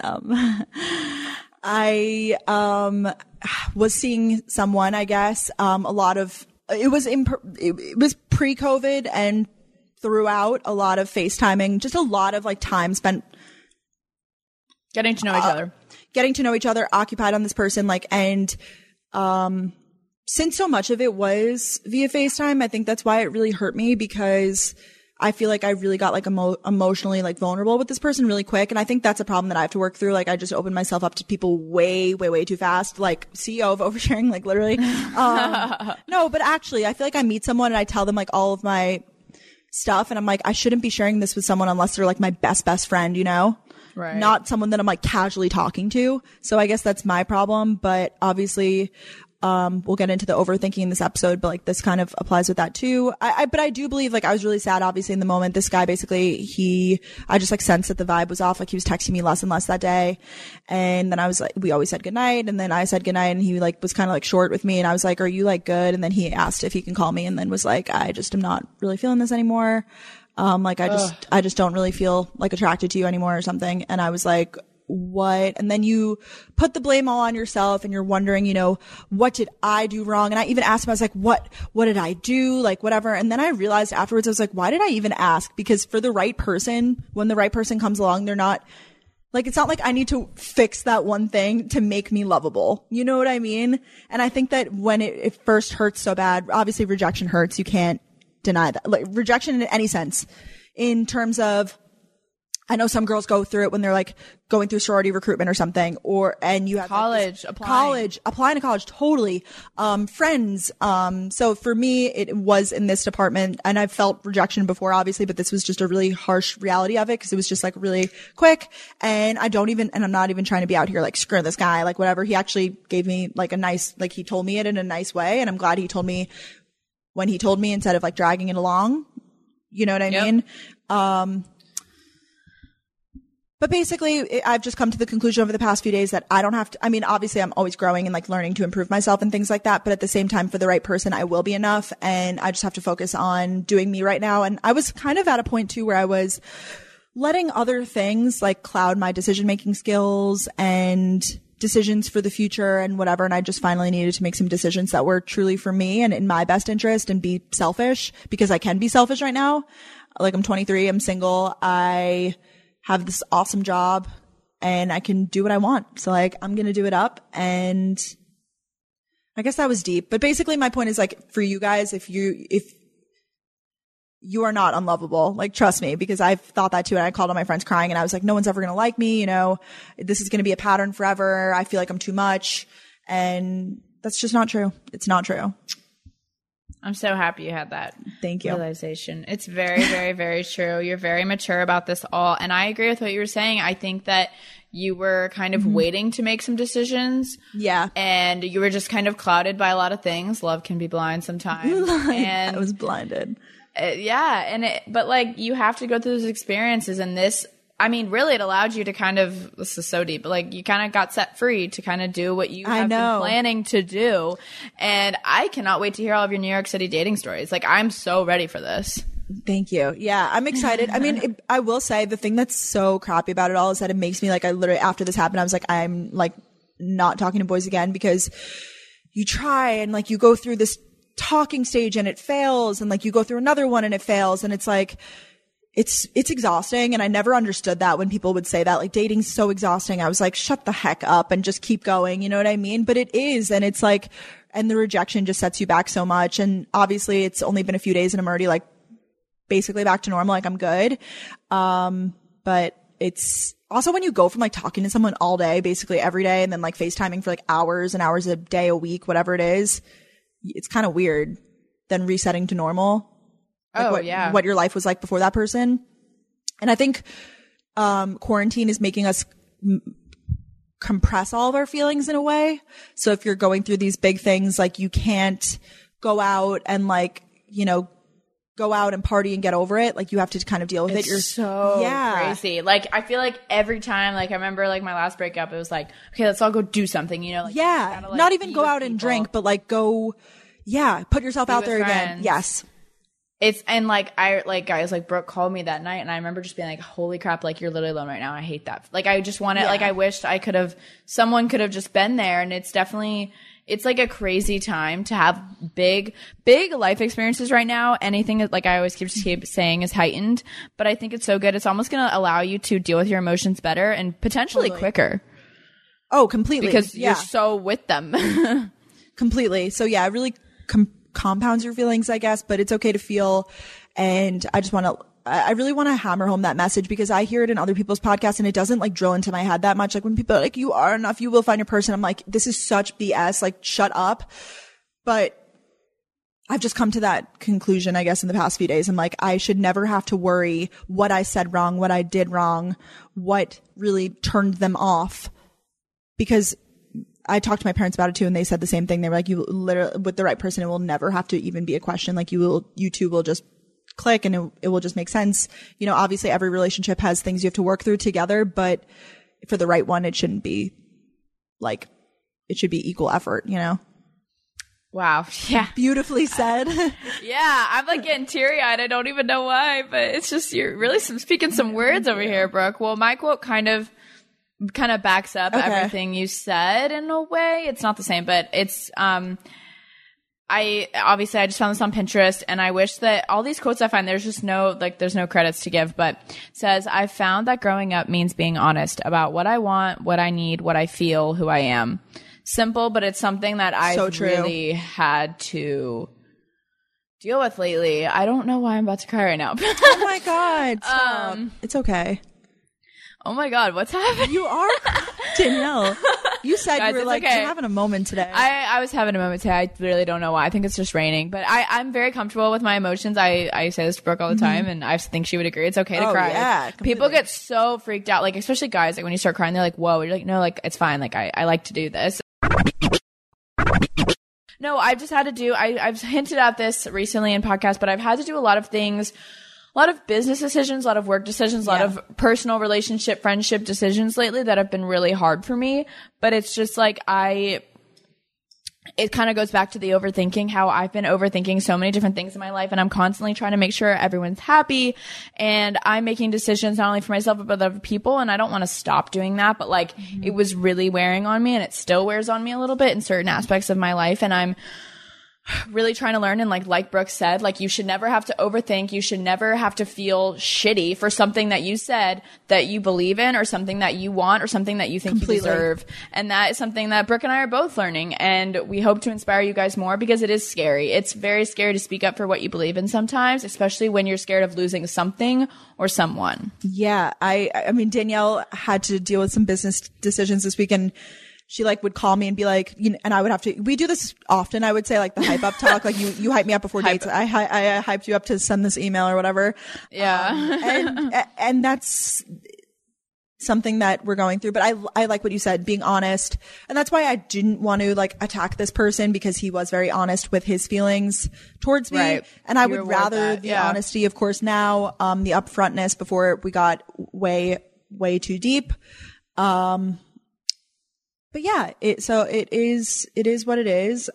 Speaker 1: I was seeing someone, I guess, it was pre-COVID and throughout, a lot of FaceTiming, just a lot of like time spent
Speaker 2: getting to know each other, occupied on this person, like, and since so much of it was via FaceTime, I think that's why it really hurt me, because I feel like I really got like emotionally like vulnerable with this person really quick. And I think that's a problem that I have to work through. Like I just opened myself up to people way, way, way too fast. Like CEO of oversharing, like literally. No, but actually I feel like I meet someone and I tell them like all of my stuff. And I'm like, I shouldn't be sharing this with someone unless they're like my best friend, you know? Right.
Speaker 1: Not someone that I'm like casually talking to. So I guess that's my problem. But obviously, we'll get into the overthinking in this episode, but like this kind of applies with that too. But I do believe, like, I was really sad, obviously, in the moment. This guy basically, I just like sensed that the vibe was off. Like, he was texting me less and less that day. And then I was like, we always said goodnight. And then I said goodnight, and he like was kind of like short with me. And I was like, are you like good? And then he asked if he can call me, and then was like, I just am not really feeling this anymore. Like, I just don't really feel like attracted to you anymore or something. And I was like, what? And then you put the blame all on yourself, and you're wondering, you know, what did I do wrong? And I even asked him, I was like, what did I do? Like, whatever. And then I realized afterwards, I was like, why did I even ask? Because for the right person, when the right person comes along, they're not like, it's not like I need to fix that one thing to make me lovable. You know what I mean? And I think that when it first hurts so bad, obviously rejection hurts. You can't deny that. Like, rejection in any sense, in terms of, I know some girls go through it when they're like going through sorority recruitment or something, and you have
Speaker 2: applying
Speaker 1: to college, totally. Friends. So for me, it was in this department, and I've felt rejection before, obviously, but this was just a really harsh reality of it, because it was just like really quick. And I'm not even trying to be out here like, screw this guy, like whatever. He actually gave me like a nice, like, he told me it in a nice way. And I'm glad he told me when he told me, instead of like dragging it along. You know what I mean? But basically, I've just come to the conclusion over the past few days that I don't have to, I mean, obviously I'm always growing and like learning to improve myself and things like that. But at the same time, for the right person, I will be enough. And I just have to focus on doing me right now. And I was kind of at a point too where I was letting other things like cloud my decision-making skills and decisions for the future and whatever. And I just finally needed to make some decisions that were truly for me and in my best interest, and be selfish, because I can be selfish right now. Like, I'm 23, I'm single, I have this awesome job, and I can do what I want. So like, I'm going to do it up. And I guess that was deep, but basically my point is like, for you guys, if you are not unlovable, like, trust me, because I've thought that too. And I called all my friends crying, and I was like, no one's ever going to like me. You know, this is going to be a pattern forever. I feel like I'm too much. And that's just not true. It's not true.
Speaker 2: I'm so happy you had that.
Speaker 1: Thank you.
Speaker 2: Realization. It's very, very, very true. You're very mature about this all. And I agree with what you were saying. I think that you were kind of waiting to make some decisions.
Speaker 1: Yeah.
Speaker 2: And you were just kind of clouded by a lot of things. Love can be blind sometimes. And
Speaker 1: I was blinded.
Speaker 2: But like, you have to go through those experiences, and this, I mean, really, it allowed you to kind of, this is so deep, but like, you kind of got set free to kind of do what you have been planning to do. And I cannot wait to hear all of your New York City dating stories. Like, I'm so ready for this.
Speaker 1: Thank you. Yeah, I'm excited. I mean, I will say the thing that's so crappy about it all is that it makes me like, I literally, after this happened, I was like, I'm like not talking to boys again, because you try and like, you go through this talking stage and it fails, and like, you go through another one and it fails, and it's like, it's exhausting. And I never understood that when people would say that, like, dating's so exhausting. I was like, shut the heck up and just keep going. You know what I mean? But it is. And it's like, and the rejection just sets you back so much. And obviously it's only been a few days and I'm already like basically back to normal. Like, I'm good. But it's also when you go from like talking to someone all day, basically every day, and then like FaceTiming for like hours and hours a day, a week, whatever it is, it's kind of weird than resetting to normal. Like what your life was like before that person. And I think quarantine is making us compress all of our feelings in a way. So if you're going through these big things, like, you can't go out and like, you know, go out and party and get over it. Like, you have to kind of deal with it. You're
Speaker 2: so crazy. Like, I feel like every time, like, I remember like my last breakup, it was like, okay, let's all go do something, you know? Like, gotta, like,
Speaker 1: not even go out and drink, but like go, put yourself out there again. Yes.
Speaker 2: It's, and like, guys like Brooke called me that night, and I remember just being like, holy crap, like, you're literally alone right now. I hate that. Like, I just want to, like, I wished someone could have just been there. And it's definitely, it's like a crazy time to have big life experiences right now. Anything, like I always keep saying, is heightened, but I think it's so good. It's almost going to allow you to deal with your emotions better and potentially quicker.
Speaker 1: Oh, completely.
Speaker 2: Because you're so with them.
Speaker 1: Completely. So yeah, it really compounds your feelings, I guess, but it's okay to feel. And I really want to hammer home that message, because I hear it in other people's podcasts and it doesn't like drill into my head that much. Like, when people are like, you are enough, you will find your person. I'm like, this is such BS. Like, shut up. But I've just come to that conclusion, I guess, in the past few days. I'm like, I should never have to worry what I said wrong, what I did wrong, what really turned them off, because I talked to my parents about it too, and they said the same thing. They were like, you literally, with the right person, it will never have to even be a question. Like you two will just click and it will just make sense. You know, obviously every relationship has things you have to work through together, but for the right one, it shouldn't be like, it should be equal effort, you know?
Speaker 2: Wow. Yeah.
Speaker 1: Beautifully said.
Speaker 2: Yeah. I'm like getting teary eyed. I don't even know why, but it's just, you're really speaking some words over here, Brooke. Well, my quote kind of backs up everything you said in a way. It's not the same, but it's, I just found this on Pinterest, and I wish that all these quotes I find, there's no credits to give, but it says, I've found that growing up means being honest about what I want, what I need, what I feel, who I am. Simple, but it's something that I've really had to deal with lately. I don't know why I'm about to cry right now.
Speaker 1: Oh my God. Stop. It's okay.
Speaker 2: Oh my God, what's happening?
Speaker 1: You are Danielle. You said guys, you were like okay. You're having a moment today.
Speaker 2: I was having a moment today. I really don't know why. I think it's just raining. But I'm very comfortable with my emotions. I say this to Brooke all the time, and I think she would agree. It's okay to cry.
Speaker 1: Yeah,
Speaker 2: people get so freaked out, like especially guys. Like when you start crying, they're like, "Whoa!" You're like, "No, like it's fine. Like I like to do this." No, I've just had to do. I've hinted at this recently in podcasts, but I've had to do a lot of things. A lot of business decisions, a lot of work decisions, a lot of personal relationship, friendship decisions lately that have been really hard for me. But it's just like it kind of goes back to the overthinking, how I've been overthinking so many different things in my life, and I'm constantly trying to make sure everyone's happy, and I'm making decisions not only for myself but other people, and I don't want to stop doing that, but like it was really wearing on me, and it still wears on me a little bit in certain aspects of my life, and I'm really trying to learn. And like Brooke said, like you should never have to overthink. You should never have to feel shitty for something that you said that you believe in, or something that you want, or something that you think you deserve. And that is something that Brooke and I are both learning. And we hope to inspire you guys more, because it is scary. It's very scary to speak up for what you believe in sometimes, especially when you're scared of losing something or someone.
Speaker 1: Yeah. I mean, Danielle had to deal with some business decisions this weekend. She like would call me and be like, you know, and I would have to, we do this often. I would say like the hype up talk, like you hype me up before dates. I hyped you up to send this email or whatever.
Speaker 2: Yeah.
Speaker 1: And that's something that we're going through, but I like what you said, being honest. And that's why I didn't want to like attack this person, because he was very honest with his feelings towards me. Right. And I would rather the honesty, of course, now, the upfrontness before we got way, way too deep. But yeah, it is what it is.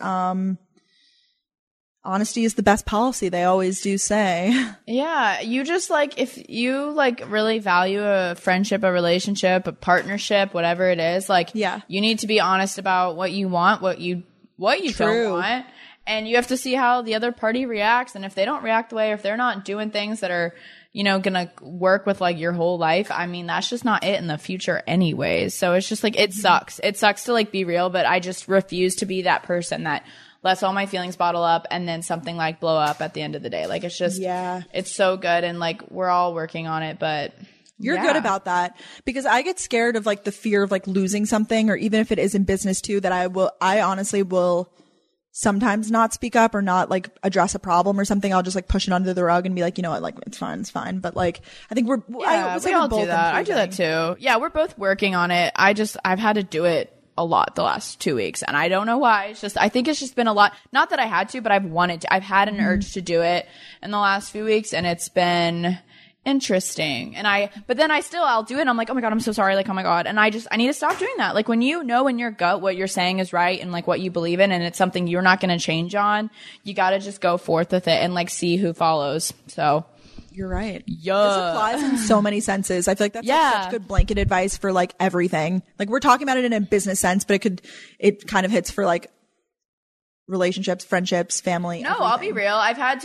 Speaker 1: Honesty is the best policy. They always do say.
Speaker 2: Yeah. You just like, if you like really value a friendship, a relationship, a partnership, whatever it is, like, you need to be honest about what you want, what you don't want. And you have to see how the other party reacts. And if they don't react the way, or if they're not doing things that are, you know, gonna work with like your whole life, I mean, that's just not it in the future anyways. So it's just like, it sucks. It sucks to like be real, but I just refuse to be that person that lets all my feelings bottle up and then something like blow up at the end of the day. Like it's just, it's so good. And like, we're all working on it, but
Speaker 1: you're good about that, because I get scared of like the fear of like losing something, or even if it is in business too, that I honestly will sometimes not speak up or not like address a problem or something. I'll just like push it under the rug and be like, you know what, like it's fine. But like, I think we all
Speaker 2: do that. I do that too. Yeah. We're both working on it. I've had to do it a lot the last 2 weeks, and I don't know why. It's just, I think it's just been a lot. Not that I had to, but I've wanted to. I've had an urge to do it in the last few weeks, and it's been interesting. And I'll do it and I'm like, oh my God, I'm so sorry. Like, oh my God. And I need to stop doing that. Like when you know in your gut what you're saying is right and like what you believe in, and it's something you're not going to change on, you got to just go forth with it and like see who follows. So
Speaker 1: you're right.
Speaker 2: Yeah.
Speaker 1: This applies in so many senses. I feel like that's like such good blanket advice for like everything. Like we're talking about it in a business sense, but it kind of hits for like relationships, friendships, family.
Speaker 2: No,
Speaker 1: everything.
Speaker 2: I'll be real. I've had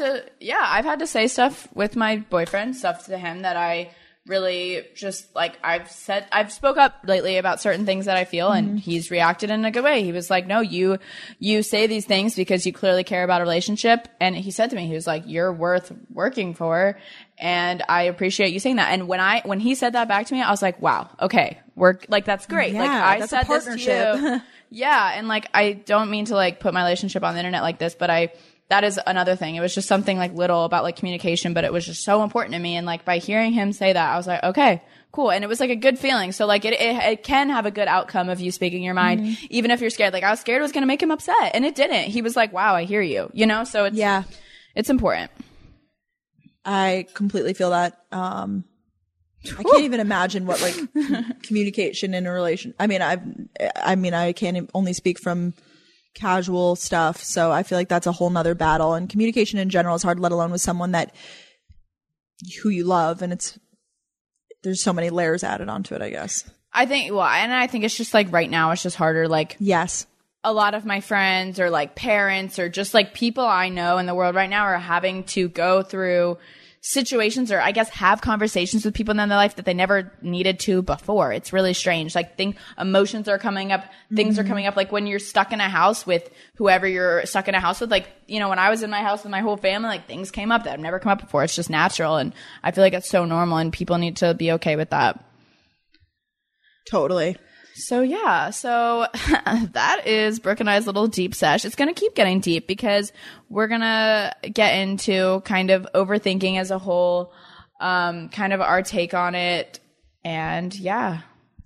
Speaker 2: to say stuff with my boyfriend, stuff to him that I really just like, I've spoke up lately about certain things that I feel, and he's reacted in a good way. He was like, no, you say these things because you clearly care about a relationship. And he said to me, he was like, you're worth working for. And I appreciate you saying that. And when he said that back to me, I was like, wow, okay, that's great.
Speaker 1: Yeah,
Speaker 2: like I
Speaker 1: that's
Speaker 2: said
Speaker 1: a partnership.
Speaker 2: This to you. Yeah. And like, I don't mean to like put my relationship on the internet like this, but that is another thing. It was just something like little about like communication, but it was just so important to me. And like by hearing him say that, I was like, okay, cool. And it was like a good feeling. So like it can have a good outcome of you speaking your mind, even if you're scared. Like I was scared it was going to make him upset, and it didn't. He was like, wow, I hear you, you know? So it's important.
Speaker 1: I completely feel that. I can't even imagine what like communication in a relation. I mean, I can't only speak from casual stuff. So I feel like that's a whole nother battle, and communication in general is hard, let alone with someone who you love. And there's so many layers added onto it, I guess. I think
Speaker 2: it's just like right now it's just harder. Like,
Speaker 1: yes,
Speaker 2: a lot of my friends or like parents or just like people I know in the world right now are having to go through situations, or I guess have conversations with people in their life that they never needed to before. It's really strange. Like emotions are coming up, things are coming up. Like when you're stuck in a house with whoever you're stuck in a house with, like, you know, when I was in my house with my whole family, like things came up that have never come up before. It's just natural. And I feel like it's so normal, and people need to be okay with that.
Speaker 1: Totally.
Speaker 2: So yeah, that is Brooke and I's little deep sesh. It's going to keep getting deep because we're going to get into kind of overthinking as a whole, kind of our take on it. And yeah.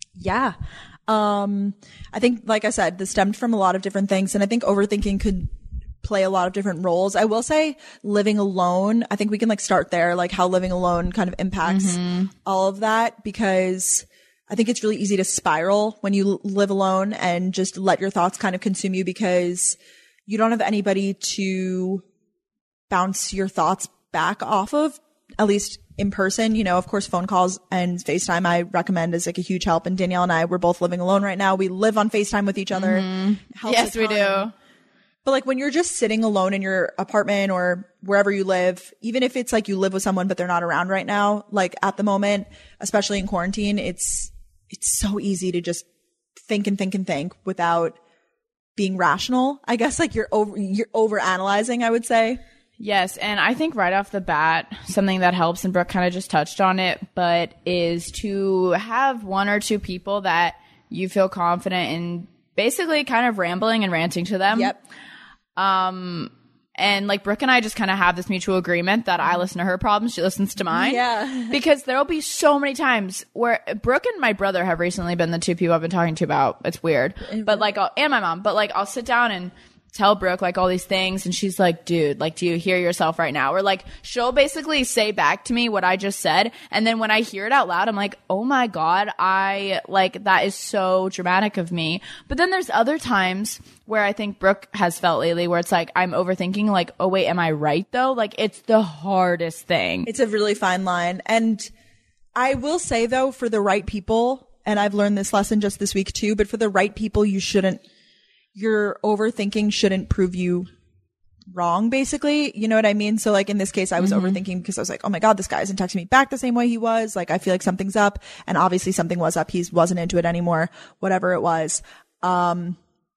Speaker 1: I think, like I said, this stemmed from a lot of different things, and I think overthinking could play a lot of different roles. I will say living alone, I think we can like start there, like how living alone kind of impacts all of that, because I think it's really easy to spiral when you live alone and just let your thoughts kind of consume you, because you don't have anybody to bounce your thoughts back off of, at least in person. You know, of course, phone calls and FaceTime I recommend is like a huge help. And Danielle and I, we're both living alone right now. We live on FaceTime with each other.
Speaker 2: Yes, we do.
Speaker 1: But like when you're just sitting alone in your apartment or wherever you live, even if it's like you live with someone but they're not around right now, like at the moment, especially in quarantine, it's so easy to just think without being rational. I guess like you're over analyzing, I would say.
Speaker 2: Yes. And I think right off the bat, something that helps, and Brooke kind of just touched on it, but is to have one or two people that you feel confident in basically kind of rambling and ranting to them.
Speaker 1: Yep.
Speaker 2: And like Brooke and I just kind of have this mutual agreement that I listen to her problems, she listens to mine.
Speaker 1: Yeah.
Speaker 2: Because there'll be so many times where Brooke and my brother have recently been the two people I've been talking to about. It's weird. But like, and my mom. But like, I'll sit down and tell Brooke like all these things, and she's like, dude, like, do you hear yourself right now? Or like, she'll basically say back to me what I just said, and then when I hear it out loud, I'm like, oh my god, that is so dramatic of me. But then there's other times where I think Brooke has felt lately where it's like I'm overthinking, like, oh wait, am I right though? Like, it's the hardest thing.
Speaker 1: It's a really fine line. And I will say though, for the right people, and I've learned this lesson just this week too, but for the right people, your overthinking shouldn't prove you wrong, basically. You know what I mean? So like in this case, I was overthinking because I was like, oh my god, this guy isn't texting me back the same way he was. Like, I feel like something's up, and obviously something was up. He wasn't into it anymore, whatever it was. But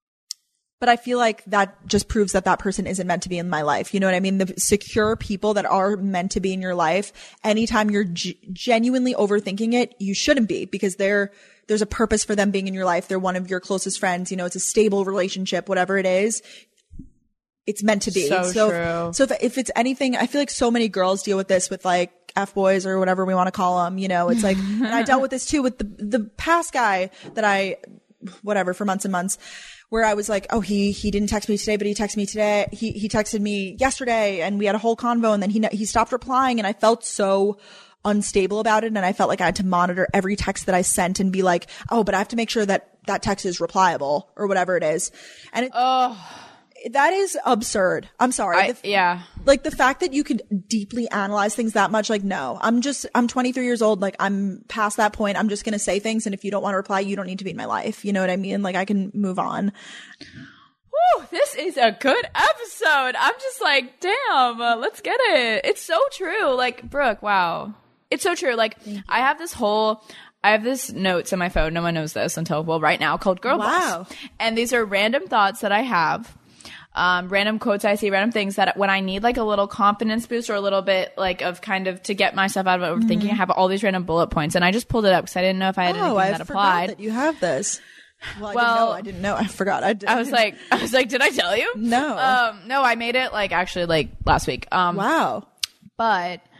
Speaker 1: I feel like that just proves that person isn't meant to be in my life. You know what I mean? The secure people that are meant to be in your life, anytime you're genuinely overthinking it, you shouldn't be, because there's a purpose for them being in your life. They're one of your closest friends. You know, it's a stable relationship, whatever it is. It's meant to be.
Speaker 2: So true.
Speaker 1: So if it's anything, I feel like so many girls deal with this with like F-boys or whatever we want to call them. You know, it's like, and I dealt with this too with the past guy that for months and months, where I was like, oh, he didn't text me today, but he texted me today. He texted me yesterday, and we had a whole convo, and then he stopped replying, and I felt so unstable about it. And I felt like I had to monitor every text that I sent and be like, oh, but I have to make sure that text is replyable or whatever it is. And that is absurd. I'm sorry. Like the fact that you could deeply analyze things that much, like, no, I'm 23 years old. Like, I'm past that point. I'm just going to say things. And if you don't want to reply, you don't need to be in my life. You know what I mean? Like, I can move on.
Speaker 2: Whew, this is a good episode. I'm just like, damn, let's get it. It's so true. Like, Brooke, wow. It's so true. Like, I have this notes on my phone. No one knows this until, right now, called Girl Boss. And these are random thoughts that I have, random quotes I see, random things that when I need like a little confidence boost or a little bit like of kind of to get myself out of overthinking, I have all these random bullet points. And I just pulled it up because I didn't know if I had anything that applied.
Speaker 1: That you have this. I didn't know. I forgot.
Speaker 2: I was like, did I tell you?
Speaker 1: No.
Speaker 2: No, I made it like actually like last week.
Speaker 1: Wow.
Speaker 2: But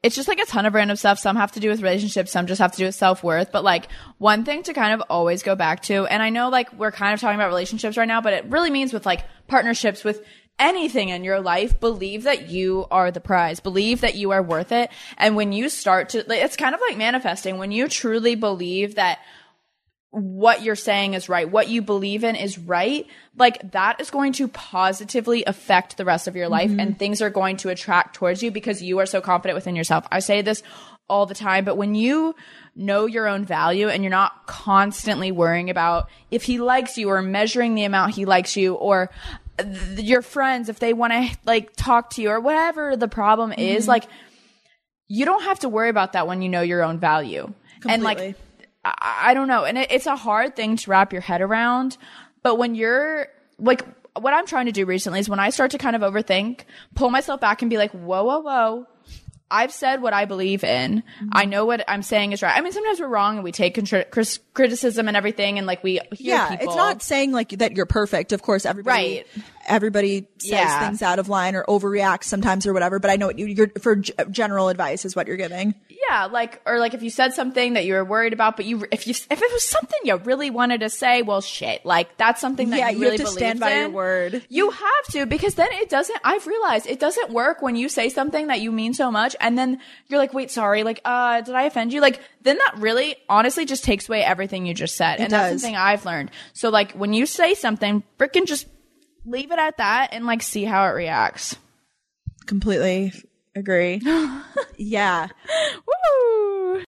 Speaker 2: it's just like a ton of random stuff. Some have to do with relationships, some just have to do with self-worth. But like one thing to kind of always go back to, and I know like we're kind of talking about relationships right now, but it really means with like partnerships, with anything in your life, believe that you are the prize. Believe that you are worth it. And when you start to, like, it's kind of like manifesting. When you truly believe that what you're saying is right, what you believe in is right, like that is going to positively affect the rest of your life, and things are going to attract towards you because you are so confident within yourself. I say this all the time, but when you know your own value and you're not constantly worrying about if he likes you or measuring the amount he likes you, or your friends, if they want to like talk to you or whatever the problem is, like you don't have to worry about that when you know your own value. Completely. And like, I don't know. And it's a hard thing to wrap your head around. But when you're like, what I'm trying to do recently is when I start to kind of overthink, pull myself back and be like, whoa, whoa, whoa. I've said what I believe in. I know what I'm saying is right. I mean, sometimes we're wrong and we take criticism and everything, and like we hear people.
Speaker 1: It's not saying like that you're perfect. Of course, everybody says things out of line or overreacts sometimes or whatever. But I know what you're for general advice is what you're giving.
Speaker 2: Yeah, like, or like if you said something that you were worried about, but if it was something you really wanted to say, well, shit, like that's something that you really
Speaker 1: have to stand by your word.
Speaker 2: You have to, because then I've realized it doesn't work when you say something that you mean so much, and then you're like, wait, sorry, like, did I offend you? Like, then that really, honestly, just takes away everything you just said. And that's something I've learned. So like, when you say something, frickin' just leave it at that and like see how it reacts.
Speaker 1: Completely agree. Yeah.
Speaker 2: Woo!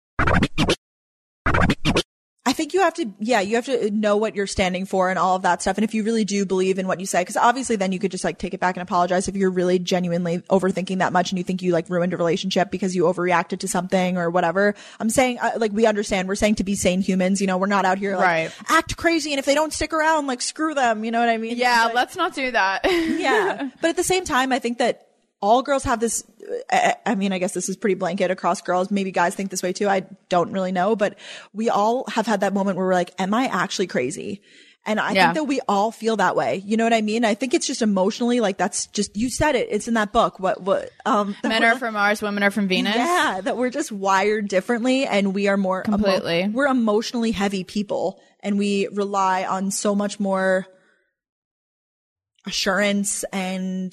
Speaker 1: I think you have to know what you're standing for and all of that stuff. And if you really do believe in what you say, because obviously then you could just like take it back and apologize if you're really genuinely overthinking that much and you think you like ruined a relationship because you overreacted to something or whatever. I'm saying like, we understand. We're saying to be sane humans, you know, we're not out here like act crazy. And if they don't stick around, like screw them. You know what I mean?
Speaker 2: Yeah.
Speaker 1: Like,
Speaker 2: let's not do that.
Speaker 1: Yeah. But at the same time, I think that all girls have this, I mean, I guess this is pretty blanket across girls. Maybe guys think this way too. I don't really know, but we all have had that moment where we're like, am I actually crazy? And I think that we all feel that way. You know what I mean? I think it's just emotionally, like that's just, you said it. It's in that book. Men
Speaker 2: are from Mars, women are from Venus.
Speaker 1: Yeah. That we're just wired differently, and we are more we're emotionally heavy people, and we rely on so much more assurance and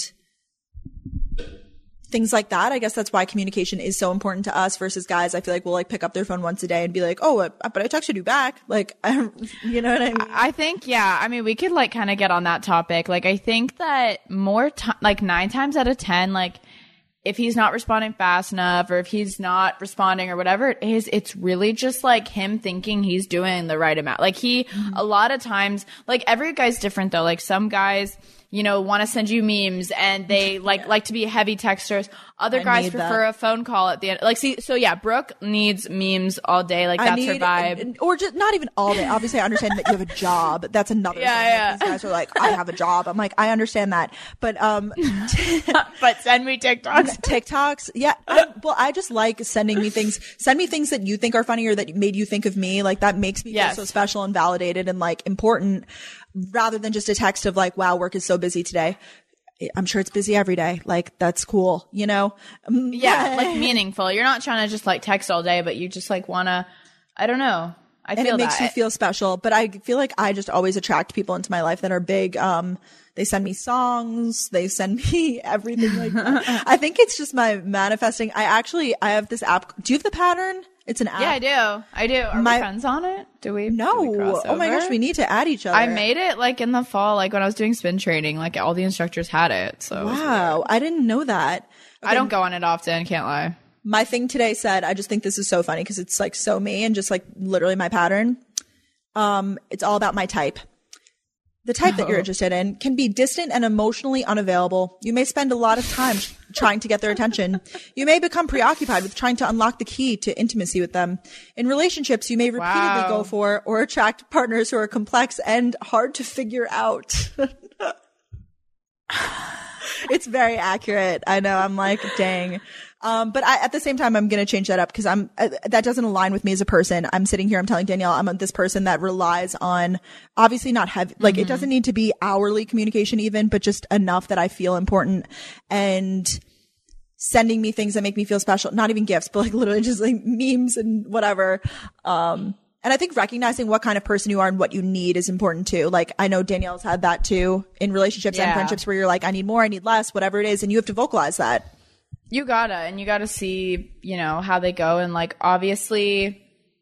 Speaker 1: things like that. I guess that's why communication is so important to us versus guys. I feel like we'll like pick up their phone once a day and be like, oh, but I texted you back. Like, you know what I mean?
Speaker 2: I think, I mean, we could like kind of get on that topic. Like, I think that like 9 times out of 10, like if he's not responding fast enough or if he's not responding or whatever it is, it's really just like him thinking he's doing the right amount. Like a lot of times, like every guy's different though. Like some guys, you know, want to send you memes and they like to be heavy texters. Other guys prefer a phone call at the end. Like, see, so yeah, Brooke needs memes all day. Like that's her vibe.
Speaker 1: Or just not even all day. Obviously, I understand that you have a job. That's another thing. Like, these guys are like, I have a job. I'm like, I understand that. But,
Speaker 2: but send me TikToks.
Speaker 1: TikToks. Yeah. I just like sending me things. Send me things that you think are funny or that made you think of me. Like that makes me feel so special and validated and like important, rather than just a text of like, wow, work is so busy today. I'm sure it's busy every day. Like, that's cool, you know?
Speaker 2: Yeah, like meaningful. You're not trying to just like text all day, but you just like want to, I don't know. I feel that. And it makes you
Speaker 1: feel special. But I feel like I just always attract people into my life that are big. They send me songs. They send me everything like that. I think it's just my manifesting. I have this app. Do you have the Pattern? It's an app.
Speaker 2: Yeah, I do. Are we friends on it? Do we?
Speaker 1: No. Oh my gosh, we need to add each other.
Speaker 2: I made it like in the fall, like when I was doing spin training, like all the instructors had it. So
Speaker 1: wow, I didn't know that. Okay.
Speaker 2: I don't go on it often, can't lie.
Speaker 1: My thing today said, I just think this is so funny because it's like so me and just like literally my pattern. It's all about my type. The type that you're interested in can be distant and emotionally unavailable. You may spend a lot of time trying to get their attention. You may become preoccupied with trying to unlock the key to intimacy with them. In relationships, you may repeatedly go for or attract partners who are complex and hard to figure out. It's very accurate. I know. I'm like, dang. But at the same time, I'm going to change that up because that doesn't align with me as a person. I'm sitting here, I'm telling Danielle, I'm this person that relies on, obviously not heavy, like it doesn't need to be hourly communication even, but just enough that I feel important. And sending me things that make me feel special. Not even gifts, but like literally just like memes and whatever. And I think recognizing what kind of person you are and what you need is important too. Like I know Danielle's had that too in relationships and friendships where you're like, I need more, I need less, whatever it is. And you have to vocalize that.
Speaker 2: You gotta see, you know, how they go. And like, obviously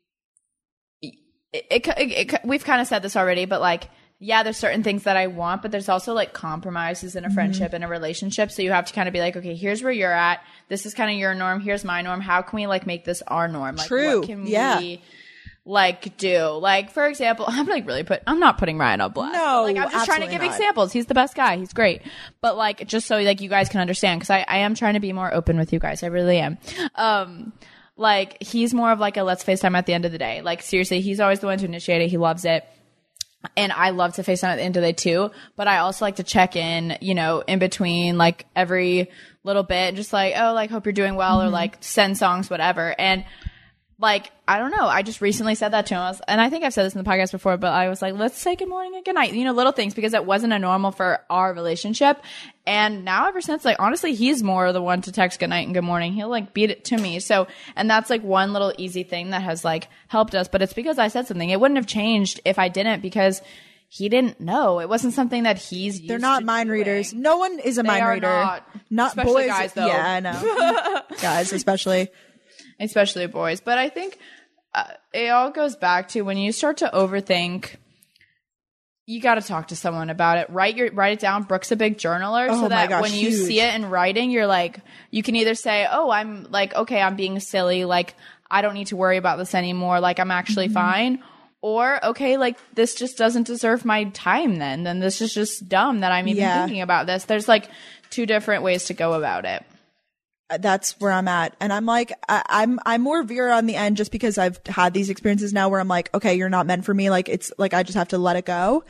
Speaker 2: we've kind of said this already, but like, yeah, there's certain things that I want, but there's also like compromises in a friendship and a relationship. So you have to kind of be like, okay, here's where you're at. This is kind of your norm. Here's my norm. How can we like make this our norm? Like,
Speaker 1: True.
Speaker 2: What can we like do? Like, for example, I'm not putting Ryan on blast.
Speaker 1: No,
Speaker 2: like I'm just trying to give examples. He's the best guy. He's great. But like, just so like you guys can understand, because I am trying to be more open with you guys. I really am. Like he's more of like a let's FaceTime at the end of the day. Like seriously, he's always the one to initiate it. He loves it. And I love to FaceTime at the end of the day too. But I also like to check in, you know, in between like every little bit and just like, oh, like hope you're doing well or like send songs, whatever. And like, I don't know. I just recently said that to him. And I think I've said this in the podcast before, but I was like, let's say good morning and good night. You know, little things, because it wasn't a normal for our relationship. And now ever since, like, honestly, he's more the one to text good night and good morning. He'll like beat it to me. So, and that's like one little easy thing that has like helped us. But it's because I said something. It wouldn't have changed if I didn't, because he didn't know. It wasn't something that he's used
Speaker 1: They're not
Speaker 2: to
Speaker 1: mind
Speaker 2: doing.
Speaker 1: readers. No one is a mind reader. Not
Speaker 2: especially
Speaker 1: boys.
Speaker 2: Guys, though.
Speaker 1: Yeah, I know. Guys, especially
Speaker 2: boys. But I think it all goes back to when you start to overthink, you got to talk to someone about it. Write it down. Brooke's a big journaler, so that when you see it in writing, you're like, you can either say, oh, I'm like, okay, I'm being silly. Like, I don't need to worry about this anymore. Like, I'm actually fine. Or, okay, like, this just doesn't deserve my time then. Then this is just dumb that I'm even thinking about this. There's like two different ways to go about it.
Speaker 1: That's where I'm at. And I'm like, I'm more Vera on the end just because I've had these experiences now where I'm like, okay, you're not meant for me. Like, it's like, I just have to let it go.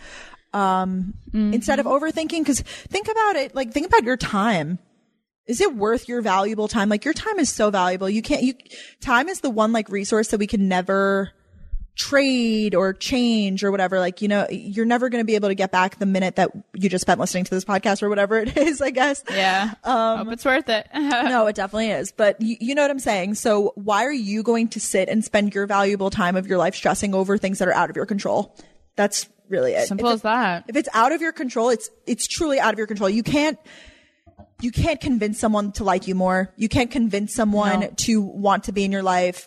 Speaker 1: Instead of overthinking, cause think about it. Like, think about your time. Is it worth your valuable time? Like, your time is so valuable. Time is the one like resource that we can never trade or change or whatever. Like, you know, you're never going to be able to get back the minute that you just spent listening to this podcast or whatever it is, I guess.
Speaker 2: Yeah. Hope it's worth it.
Speaker 1: No, it definitely is. But you know what I'm saying? So why are you going to sit and spend your valuable time of your life stressing over things that are out of your control? That's really it.
Speaker 2: Simple as that.
Speaker 1: If it's out of your control, it's truly out of your control. You can't convince someone to like you more. You can't convince someone to want to be in your life.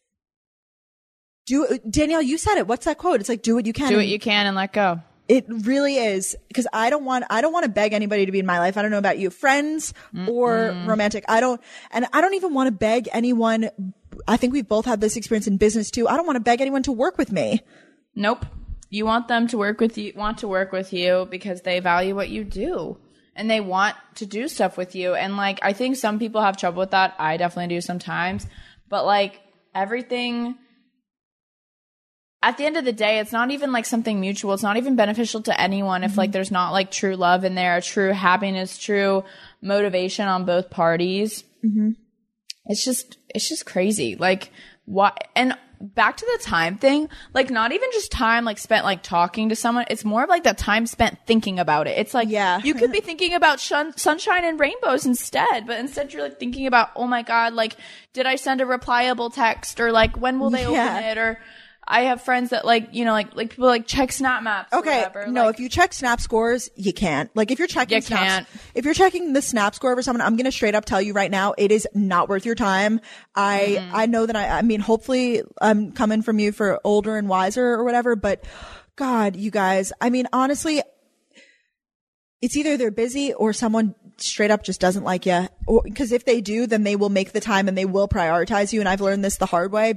Speaker 1: Danielle, you said it. What's that quote? It's like, do what you can.
Speaker 2: Do what you can and let go.
Speaker 1: It really is. Because I don't want to beg anybody to be in my life. I don't know about you, friends or romantic. I don't even want to beg anyone. I think we've both had this experience in business too. I don't want to beg anyone to work with me.
Speaker 2: Nope. You want them to work with you because they value what you do and they want to do stuff with you. And like, I think some people have trouble with that. I definitely do sometimes, but like everything, at the end of the day, it's not even like something mutual. It's not even beneficial to anyone if like there's not like true love in there, true happiness, true motivation on both parties. It's just crazy. Like what? And back to the time thing, like not even just time like spent like talking to someone. It's more of like the time spent thinking about it. It's like, you could be thinking about sunshine and rainbows instead, but instead you're like thinking about, oh my God, like did I send a replyable text, or like when will they open it, or I have friends that like, you know, like people like check Snap Maps. Okay. Or whatever.
Speaker 1: No,
Speaker 2: like,
Speaker 1: if you check Snap scores, you can't. Like if you're checking if you're checking the Snap score for someone, I'm going to straight up tell you right now, it is not worth your time. I know that I mean, hopefully I'm coming from you for older and wiser or whatever, but God, you guys, I mean, honestly, it's either they're busy or someone straight up just doesn't like you. Because if they do, then they will make the time and they will prioritize you. And I've learned this the hard way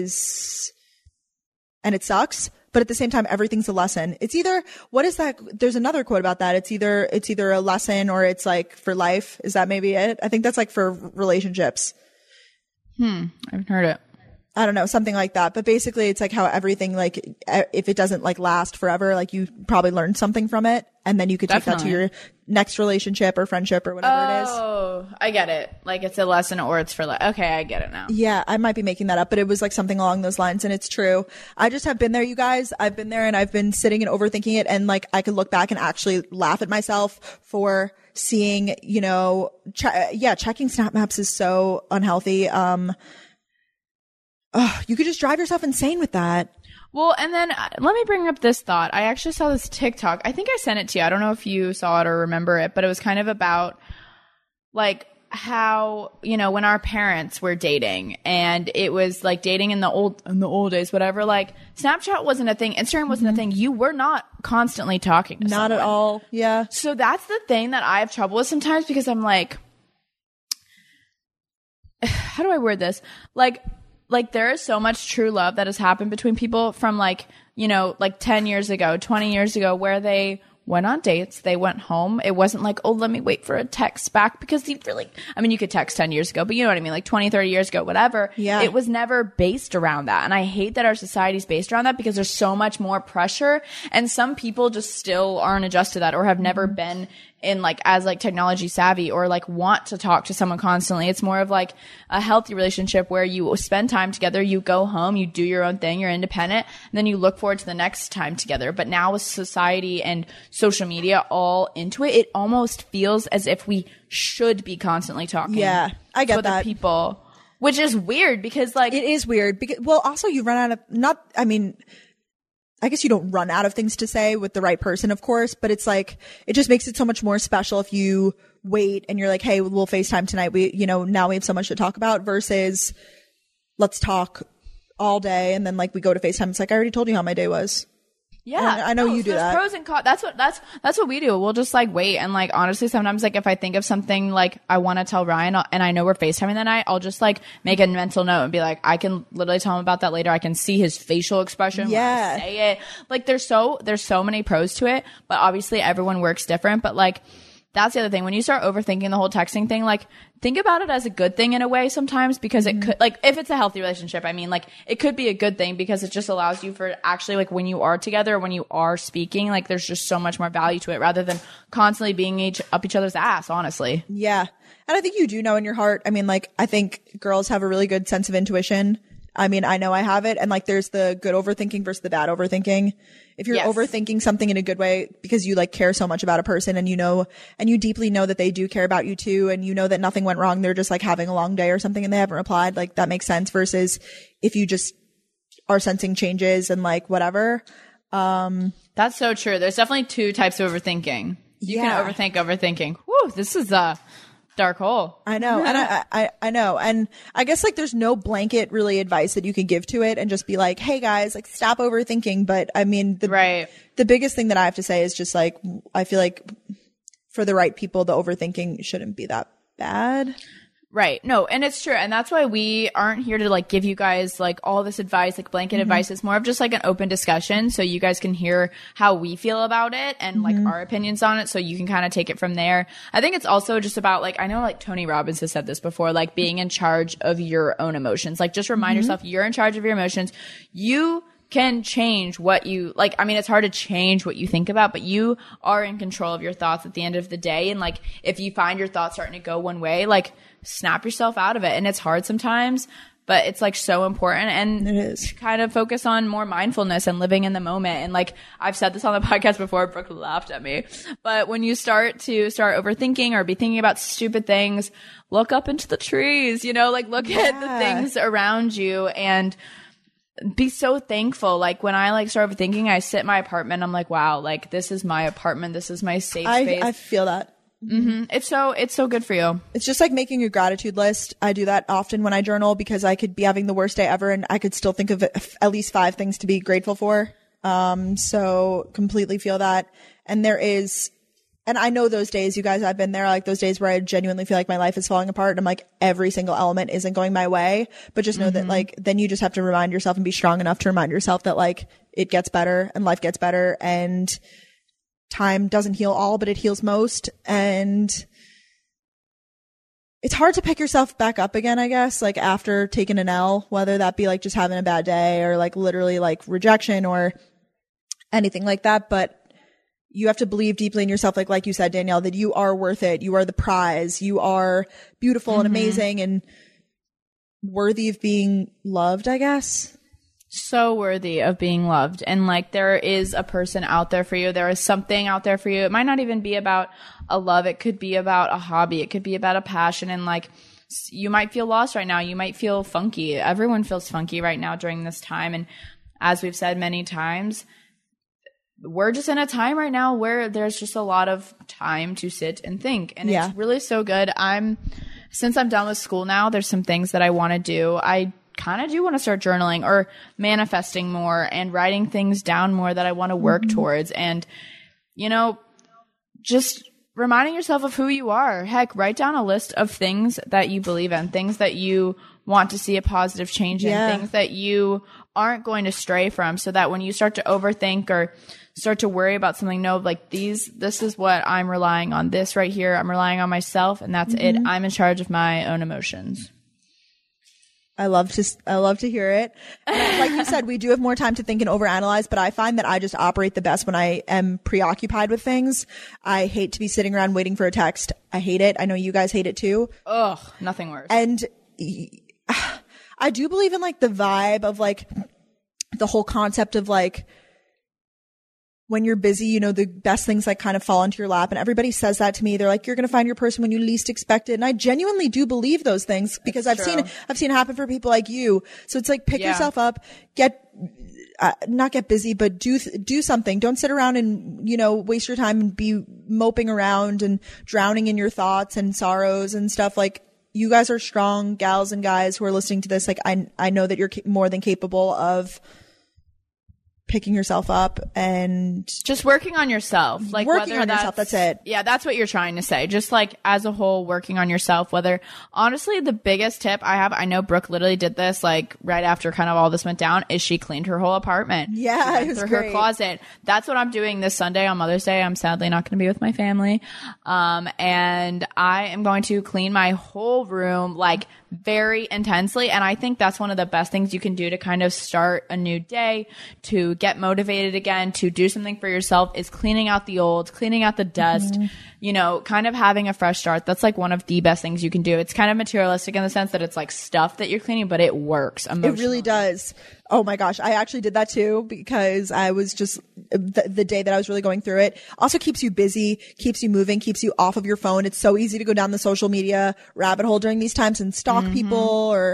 Speaker 1: and it sucks, but at the same time, everything's a lesson. It's either, what is that? There's another quote about that. It's either a lesson or it's like for life. Is that maybe it? I think that's like for relationships.
Speaker 2: I haven't heard it.
Speaker 1: I don't know, something like that. But basically it's like how everything, like if it doesn't like last forever, like you probably learned something from it, and then you could take that to your next relationship or friendship or whatever it is.
Speaker 2: Oh, I get it. Like it's a lesson or it's for life. Okay, I get it now.
Speaker 1: Yeah, I might be making that up, but it was like something along those lines, and it's true. I just have been there, you guys. I've been there, and I've been sitting and overthinking it, and like I could look back and actually laugh at myself for seeing, you know, checking Snap Maps is so unhealthy. You could just drive yourself insane with that.
Speaker 2: Well, and then let me bring up this thought. I actually saw this TikTok. I think I sent it to you. I don't know if you saw it or remember it, but it was kind of about like how, you know, when our parents were dating and it was like dating in the old days, whatever, like Snapchat wasn't a thing. Instagram wasn't a thing. You were not constantly talking to someone.
Speaker 1: Not at all. Yeah.
Speaker 2: So that's the thing that I have trouble with sometimes, because I'm like, how do I word this? Like there is so much true love that has happened between people from like, you know, like 10 years ago, 20 years ago, where they went on dates, they went home. It wasn't like, oh, let me wait for a text back, because you could text 10 years ago, but you know what I mean? Like 20, 30 years ago, whatever.
Speaker 1: Yeah.
Speaker 2: It was never based around that. And I hate that our society's based around that, because there's so much more pressure, and some people just still aren't adjusted to that, or have never been in like as like technology savvy, or like want to talk to someone constantly. It's more of like a healthy relationship where you spend time together, you go home, you do your own thing, you're independent, and then you look forward to the next time together. But now with society and social media all into it, it almost feels as if we should be constantly talking.
Speaker 1: Yeah, I get
Speaker 2: to
Speaker 1: that.
Speaker 2: Other people, which is weird, because like
Speaker 1: it is weird, because well, also you run out of I guess you don't run out of things to say with the right person, of course, but it's like, it just makes it so much more special if you wait and you're like, hey, we'll FaceTime tonight. Now we have so much to talk about, versus let's talk all day. And then like we go to FaceTime. It's like, I already told you how my day was.
Speaker 2: Yeah,
Speaker 1: and I know you do that.
Speaker 2: Pros and cons. That's what we do. We'll just like wait, and like honestly, sometimes like if I think of something like I want to tell Ryan, and I know we're FaceTiming that night, I'll just like make a mental note and be like, I can literally tell him about that later. I can see his facial expression when I say it. Like there's so many pros to it, but obviously everyone works different. But like that's the other thing. When you start overthinking the whole texting thing, like think about it as a good thing in a way sometimes, because it could, like if it's a healthy relationship, I mean, like it could be a good thing, because it just allows you for actually like when you are together, when you are speaking, like there's just so much more value to it, rather than constantly being up each other's ass, honestly.
Speaker 1: Yeah. And I think you do know in your heart. I mean, like I think girls have a really good sense of intuition. I mean, I know I have it. And like there's the good overthinking versus the bad overthinking. If you're overthinking something in a good way because you like care so much about a person, and you deeply know that they do care about you too, and you know that nothing went wrong, they're just like having a long day or something and they haven't replied, like that makes sense, versus if you just are sensing changes and like whatever.
Speaker 2: That's so true. There's definitely two types of overthinking. You can overthinking. Whew, this is a dark hole.
Speaker 1: I know. And I know. And I guess like there's no blanket really advice that you can give to it and just be like, hey guys, like stop overthinking. But I mean, the biggest thing that I have to say is just like, I feel like for the right people, the overthinking shouldn't be that bad.
Speaker 2: Right. No, and it's true. And that's why we aren't here to like give you guys like all this advice, like blanket advice. It's more of just like an open discussion, so you guys can hear how we feel about it and like our opinions on it, so you can kind of take it from there. I think it's also just about like, I know like Tony Robbins has said this before, like being in charge of your own emotions. Like just remind yourself you're in charge of your emotions. You can change what you like. I mean, it's hard to change what you think about, but you are in control of your thoughts at the end of the day. And like, if you find your thoughts starting to go one way, like snap yourself out of it. And it's hard sometimes, but it's like so important. And
Speaker 1: it is
Speaker 2: kind of focus on more mindfulness and living in the moment. And like, I've said this on the podcast before, Brooke laughed at me, but when you start overthinking or be thinking about stupid things, look up into the trees, like look at the things around you and be so thankful. Like when I like start overthinking, I sit in my apartment. I'm like, wow, like this is my apartment. This is my safe space.
Speaker 1: I feel that.
Speaker 2: Mm-hmm. It's so good for you.
Speaker 1: It's just like making a gratitude list. I do that often when I journal, because I could be having the worst day ever and I could still think of at least 5 things to be grateful for. So completely feel that. And and I know those days, you guys, I've been there, like those days where I genuinely feel like my life is falling apart and I'm like, every single element isn't going my way. But just know that like, then you just have to remind yourself and be strong enough to remind yourself that like it gets better and life gets better, and time doesn't heal all, but it heals most. And it's hard to pick yourself back up again, I guess, like after taking an L, whether that be like just having a bad day or like literally like rejection or anything like that. But you have to believe deeply in yourself, like you said, Danielle, that you are worth it. You are the prize. You are beautiful and amazing and worthy of being loved, I guess.
Speaker 2: So worthy of being loved. And like there is a person out there for you. There is something out there for you. It might not even be about a love. It could be about a hobby. It could be about a passion. And like you might feel lost right now. You might feel funky. Everyone feels funky right now during this time. And as we've said many times, we're just in a time right now where there's just a lot of time to sit and think. And it's really so good. Since I'm done with school now, there's some things that I want to do. I kind of do want to start journaling or manifesting more and writing things down more that I want to work towards. And, you know, just reminding yourself of who you are. Heck, write down a list of things that you believe in, things that you want to see a positive change in, things that you aren't going to stray from, so that when you start to overthink or start to worry about something, no, like this is what I'm relying on. This right here, I'm relying on myself, and that's it. I'm in charge of my own emotions.
Speaker 1: I love to hear it. And like you said, we do have more time to think and overanalyze, but I find that I just operate the best when I am preoccupied with things. I hate to be sitting around waiting for a text. I hate it. I know you guys hate it too.
Speaker 2: Ugh, nothing worse.
Speaker 1: And I do believe in like the vibe of like the whole concept of like, when you're busy, you know, the best things like kind of fall into your lap. And everybody says that to me. They're like, you're going to find your person when you least expect it. And I genuinely do believe those things because I've seen it happen for people like you. So it's like, pick yourself up, not get busy, but do something. Don't sit around and, you know, waste your time and be moping around and drowning in your thoughts and sorrows and stuff. Like, you guys are strong gals and guys who are listening to this. Like, I know that you're more than capable of picking yourself up and
Speaker 2: just working on yourself. Like
Speaker 1: working on yourself. That's it.
Speaker 2: Yeah, that's what you're trying to say. Just like as a whole, working on yourself. Whether honestly, the biggest tip I know Brooke literally did this like right after kind of all this went down, is she cleaned her whole apartment.
Speaker 1: Yeah, it was
Speaker 2: through
Speaker 1: great.
Speaker 2: her closet. That's what I'm doing this Sunday on Mother's Day. I'm sadly not going to be with my family. And I am going to clean my whole room like very intensely. And I think that's one of the best things you can do to kind of start a new day, to get motivated again, to do something for yourself, is cleaning out the old, cleaning out the dust, you know, kind of having a fresh start. That's like one of the best things you can do. It's kind of materialistic in the sense that it's like stuff that you're cleaning, but it works emotionally.
Speaker 1: It really does. Oh my gosh. I actually did that too because I was just the day that I was really going through it. Also keeps you busy, keeps you moving, keeps you off of your phone. It's so easy to go down the social media rabbit hole during these times and stalk people or,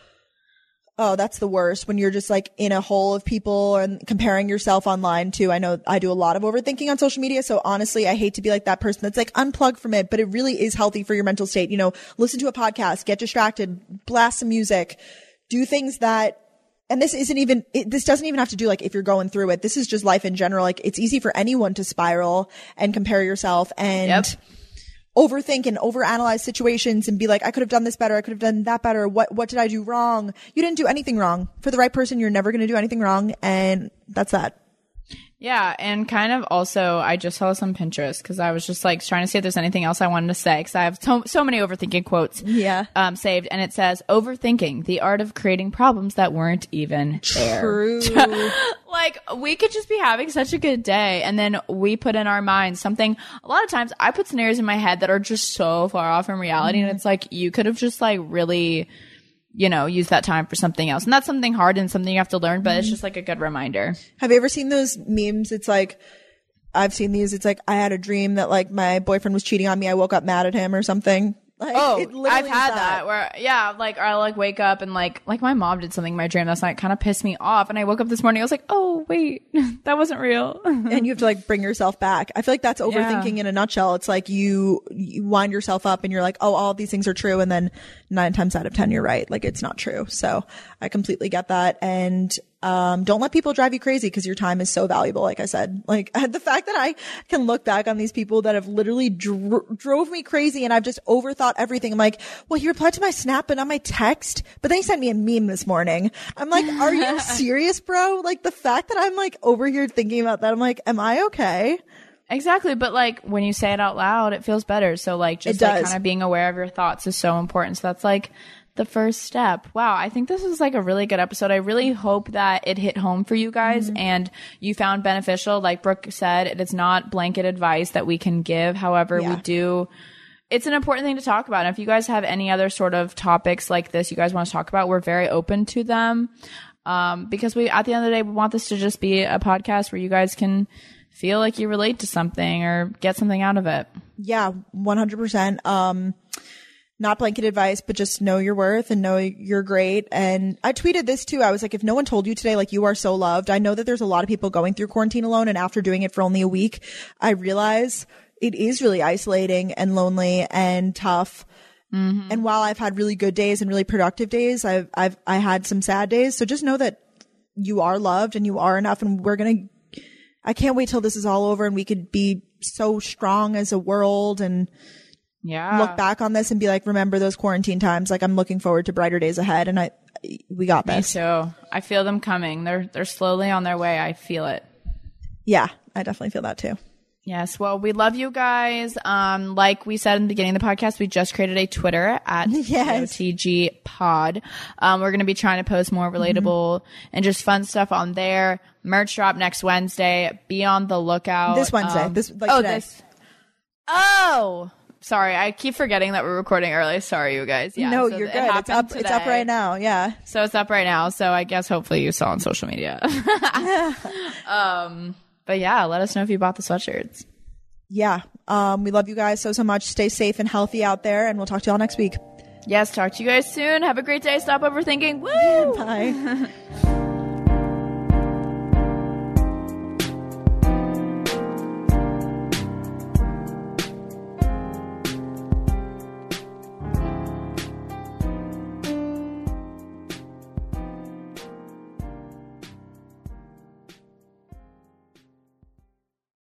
Speaker 1: oh, that's the worst when you're just like in a hole of people and comparing yourself online too. I know I do a lot of overthinking on social media. So honestly, I hate to be like that person that's like unplug from it, but it really is healthy for your mental state. You know, listen to a podcast, get distracted, blast some music, do things that, and this doesn't even have to do like if you're going through it. This is just life in general. Like it's easy for anyone to spiral and compare yourself and overthink and overanalyze situations and be like, I could have done this better. I could have done that better. What did I do wrong? You didn't do anything wrong. For the right person, you're never going to do anything wrong. And that's that.
Speaker 2: Yeah. And kind of also, I just saw this on Pinterest because I was just like trying to see if there's anything else I wanted to say because I have so many overthinking quotes saved. And it says, overthinking, the art of creating problems that weren't even there.
Speaker 1: True.
Speaker 2: Like we could just be having such a good day and then we put in our minds something. A lot of times I put scenarios in my head that are just so far off from reality. And it's like, you could have just like really, you know, use that time for something else. And that's something hard and something you have to learn, but it's just like a good reminder.
Speaker 1: Have you ever seen those memes? It's like, I've seen these. It's like, I had a dream that like my boyfriend was cheating on me. I woke up mad at him or something. Like,
Speaker 2: I've had that where, like I like wake up and like my mom did something in my dream last night, kind of pissed me off. And I woke up this morning, I was like, oh wait, that wasn't real.
Speaker 1: And you have to like bring yourself back. I feel like that's overthinking in a nutshell. It's like you wind yourself up and you're like, oh, all these things are true. And then 9 times out of 10, you're right. Like it's not true. So I completely get that. And don't let people drive you crazy because your time is so valuable. Like I said, like the fact that I can look back on these people that have literally drove me crazy and I've just overthought everything. I'm like, well, he replied to my snap, but not my text. But then he sent me a meme this morning. I'm like, are you serious, bro? Like the fact that I'm like over here thinking about that, I'm like, am I okay?
Speaker 2: Exactly. But like when you say it out loud, it feels better. So like just like kind of being aware of your thoughts is so important. So that's like the first step. Wow. I think this was like a really good episode. I really hope that it hit home for you guys and you found beneficial. Like Brooke said, it is not blanket advice that we can give. However, we do. It's an important thing to talk about. And if you guys have any other sort of topics like this you guys want to talk about, we're very open to them. Because we, at the end of the day, we want this to just be a podcast where you guys can feel like you relate to something or get something out of it. Yeah, 100%. Not blanket advice, but just know your worth and know you're great. And I tweeted this too. I was like, if no one told you today, like, you are so loved. I know that there's a lot of people going through quarantine alone. And after doing it for only a week, I realize it is really isolating and lonely and tough. Mm-hmm. And while I've had really good days and really productive days, I had some sad days. So just know that you are loved and you are enough. And I can't wait till this is all over and we could be so strong as a world and look back on this and be like, remember those quarantine times. Like, I'm looking forward to brighter days ahead. And we got this. Me too. I feel them coming. They're slowly on their way. I feel it. Yeah, I definitely feel that too. Yes. Well, we love you guys. Like we said in the beginning of the podcast, we just created a Twitter at OTG Pod. We're going to be trying to post more relatable and just fun stuff on there. Merch drop next Wednesday. Be on the lookout. This Wednesday. Today. Sorry. I keep forgetting that we're recording early. Sorry, you guys. Yeah. No, so you're good. It's up. Today. It's up right now. Yeah. So it's up right now. So I guess hopefully you saw on social media. But yeah, let us know if you bought the sweatshirts. Yeah. We love you guys so much. Stay safe and healthy out there, and we'll talk to y'all next week. Yes, talk to you guys soon. Have a great day. Stop overthinking. Woo! Bye.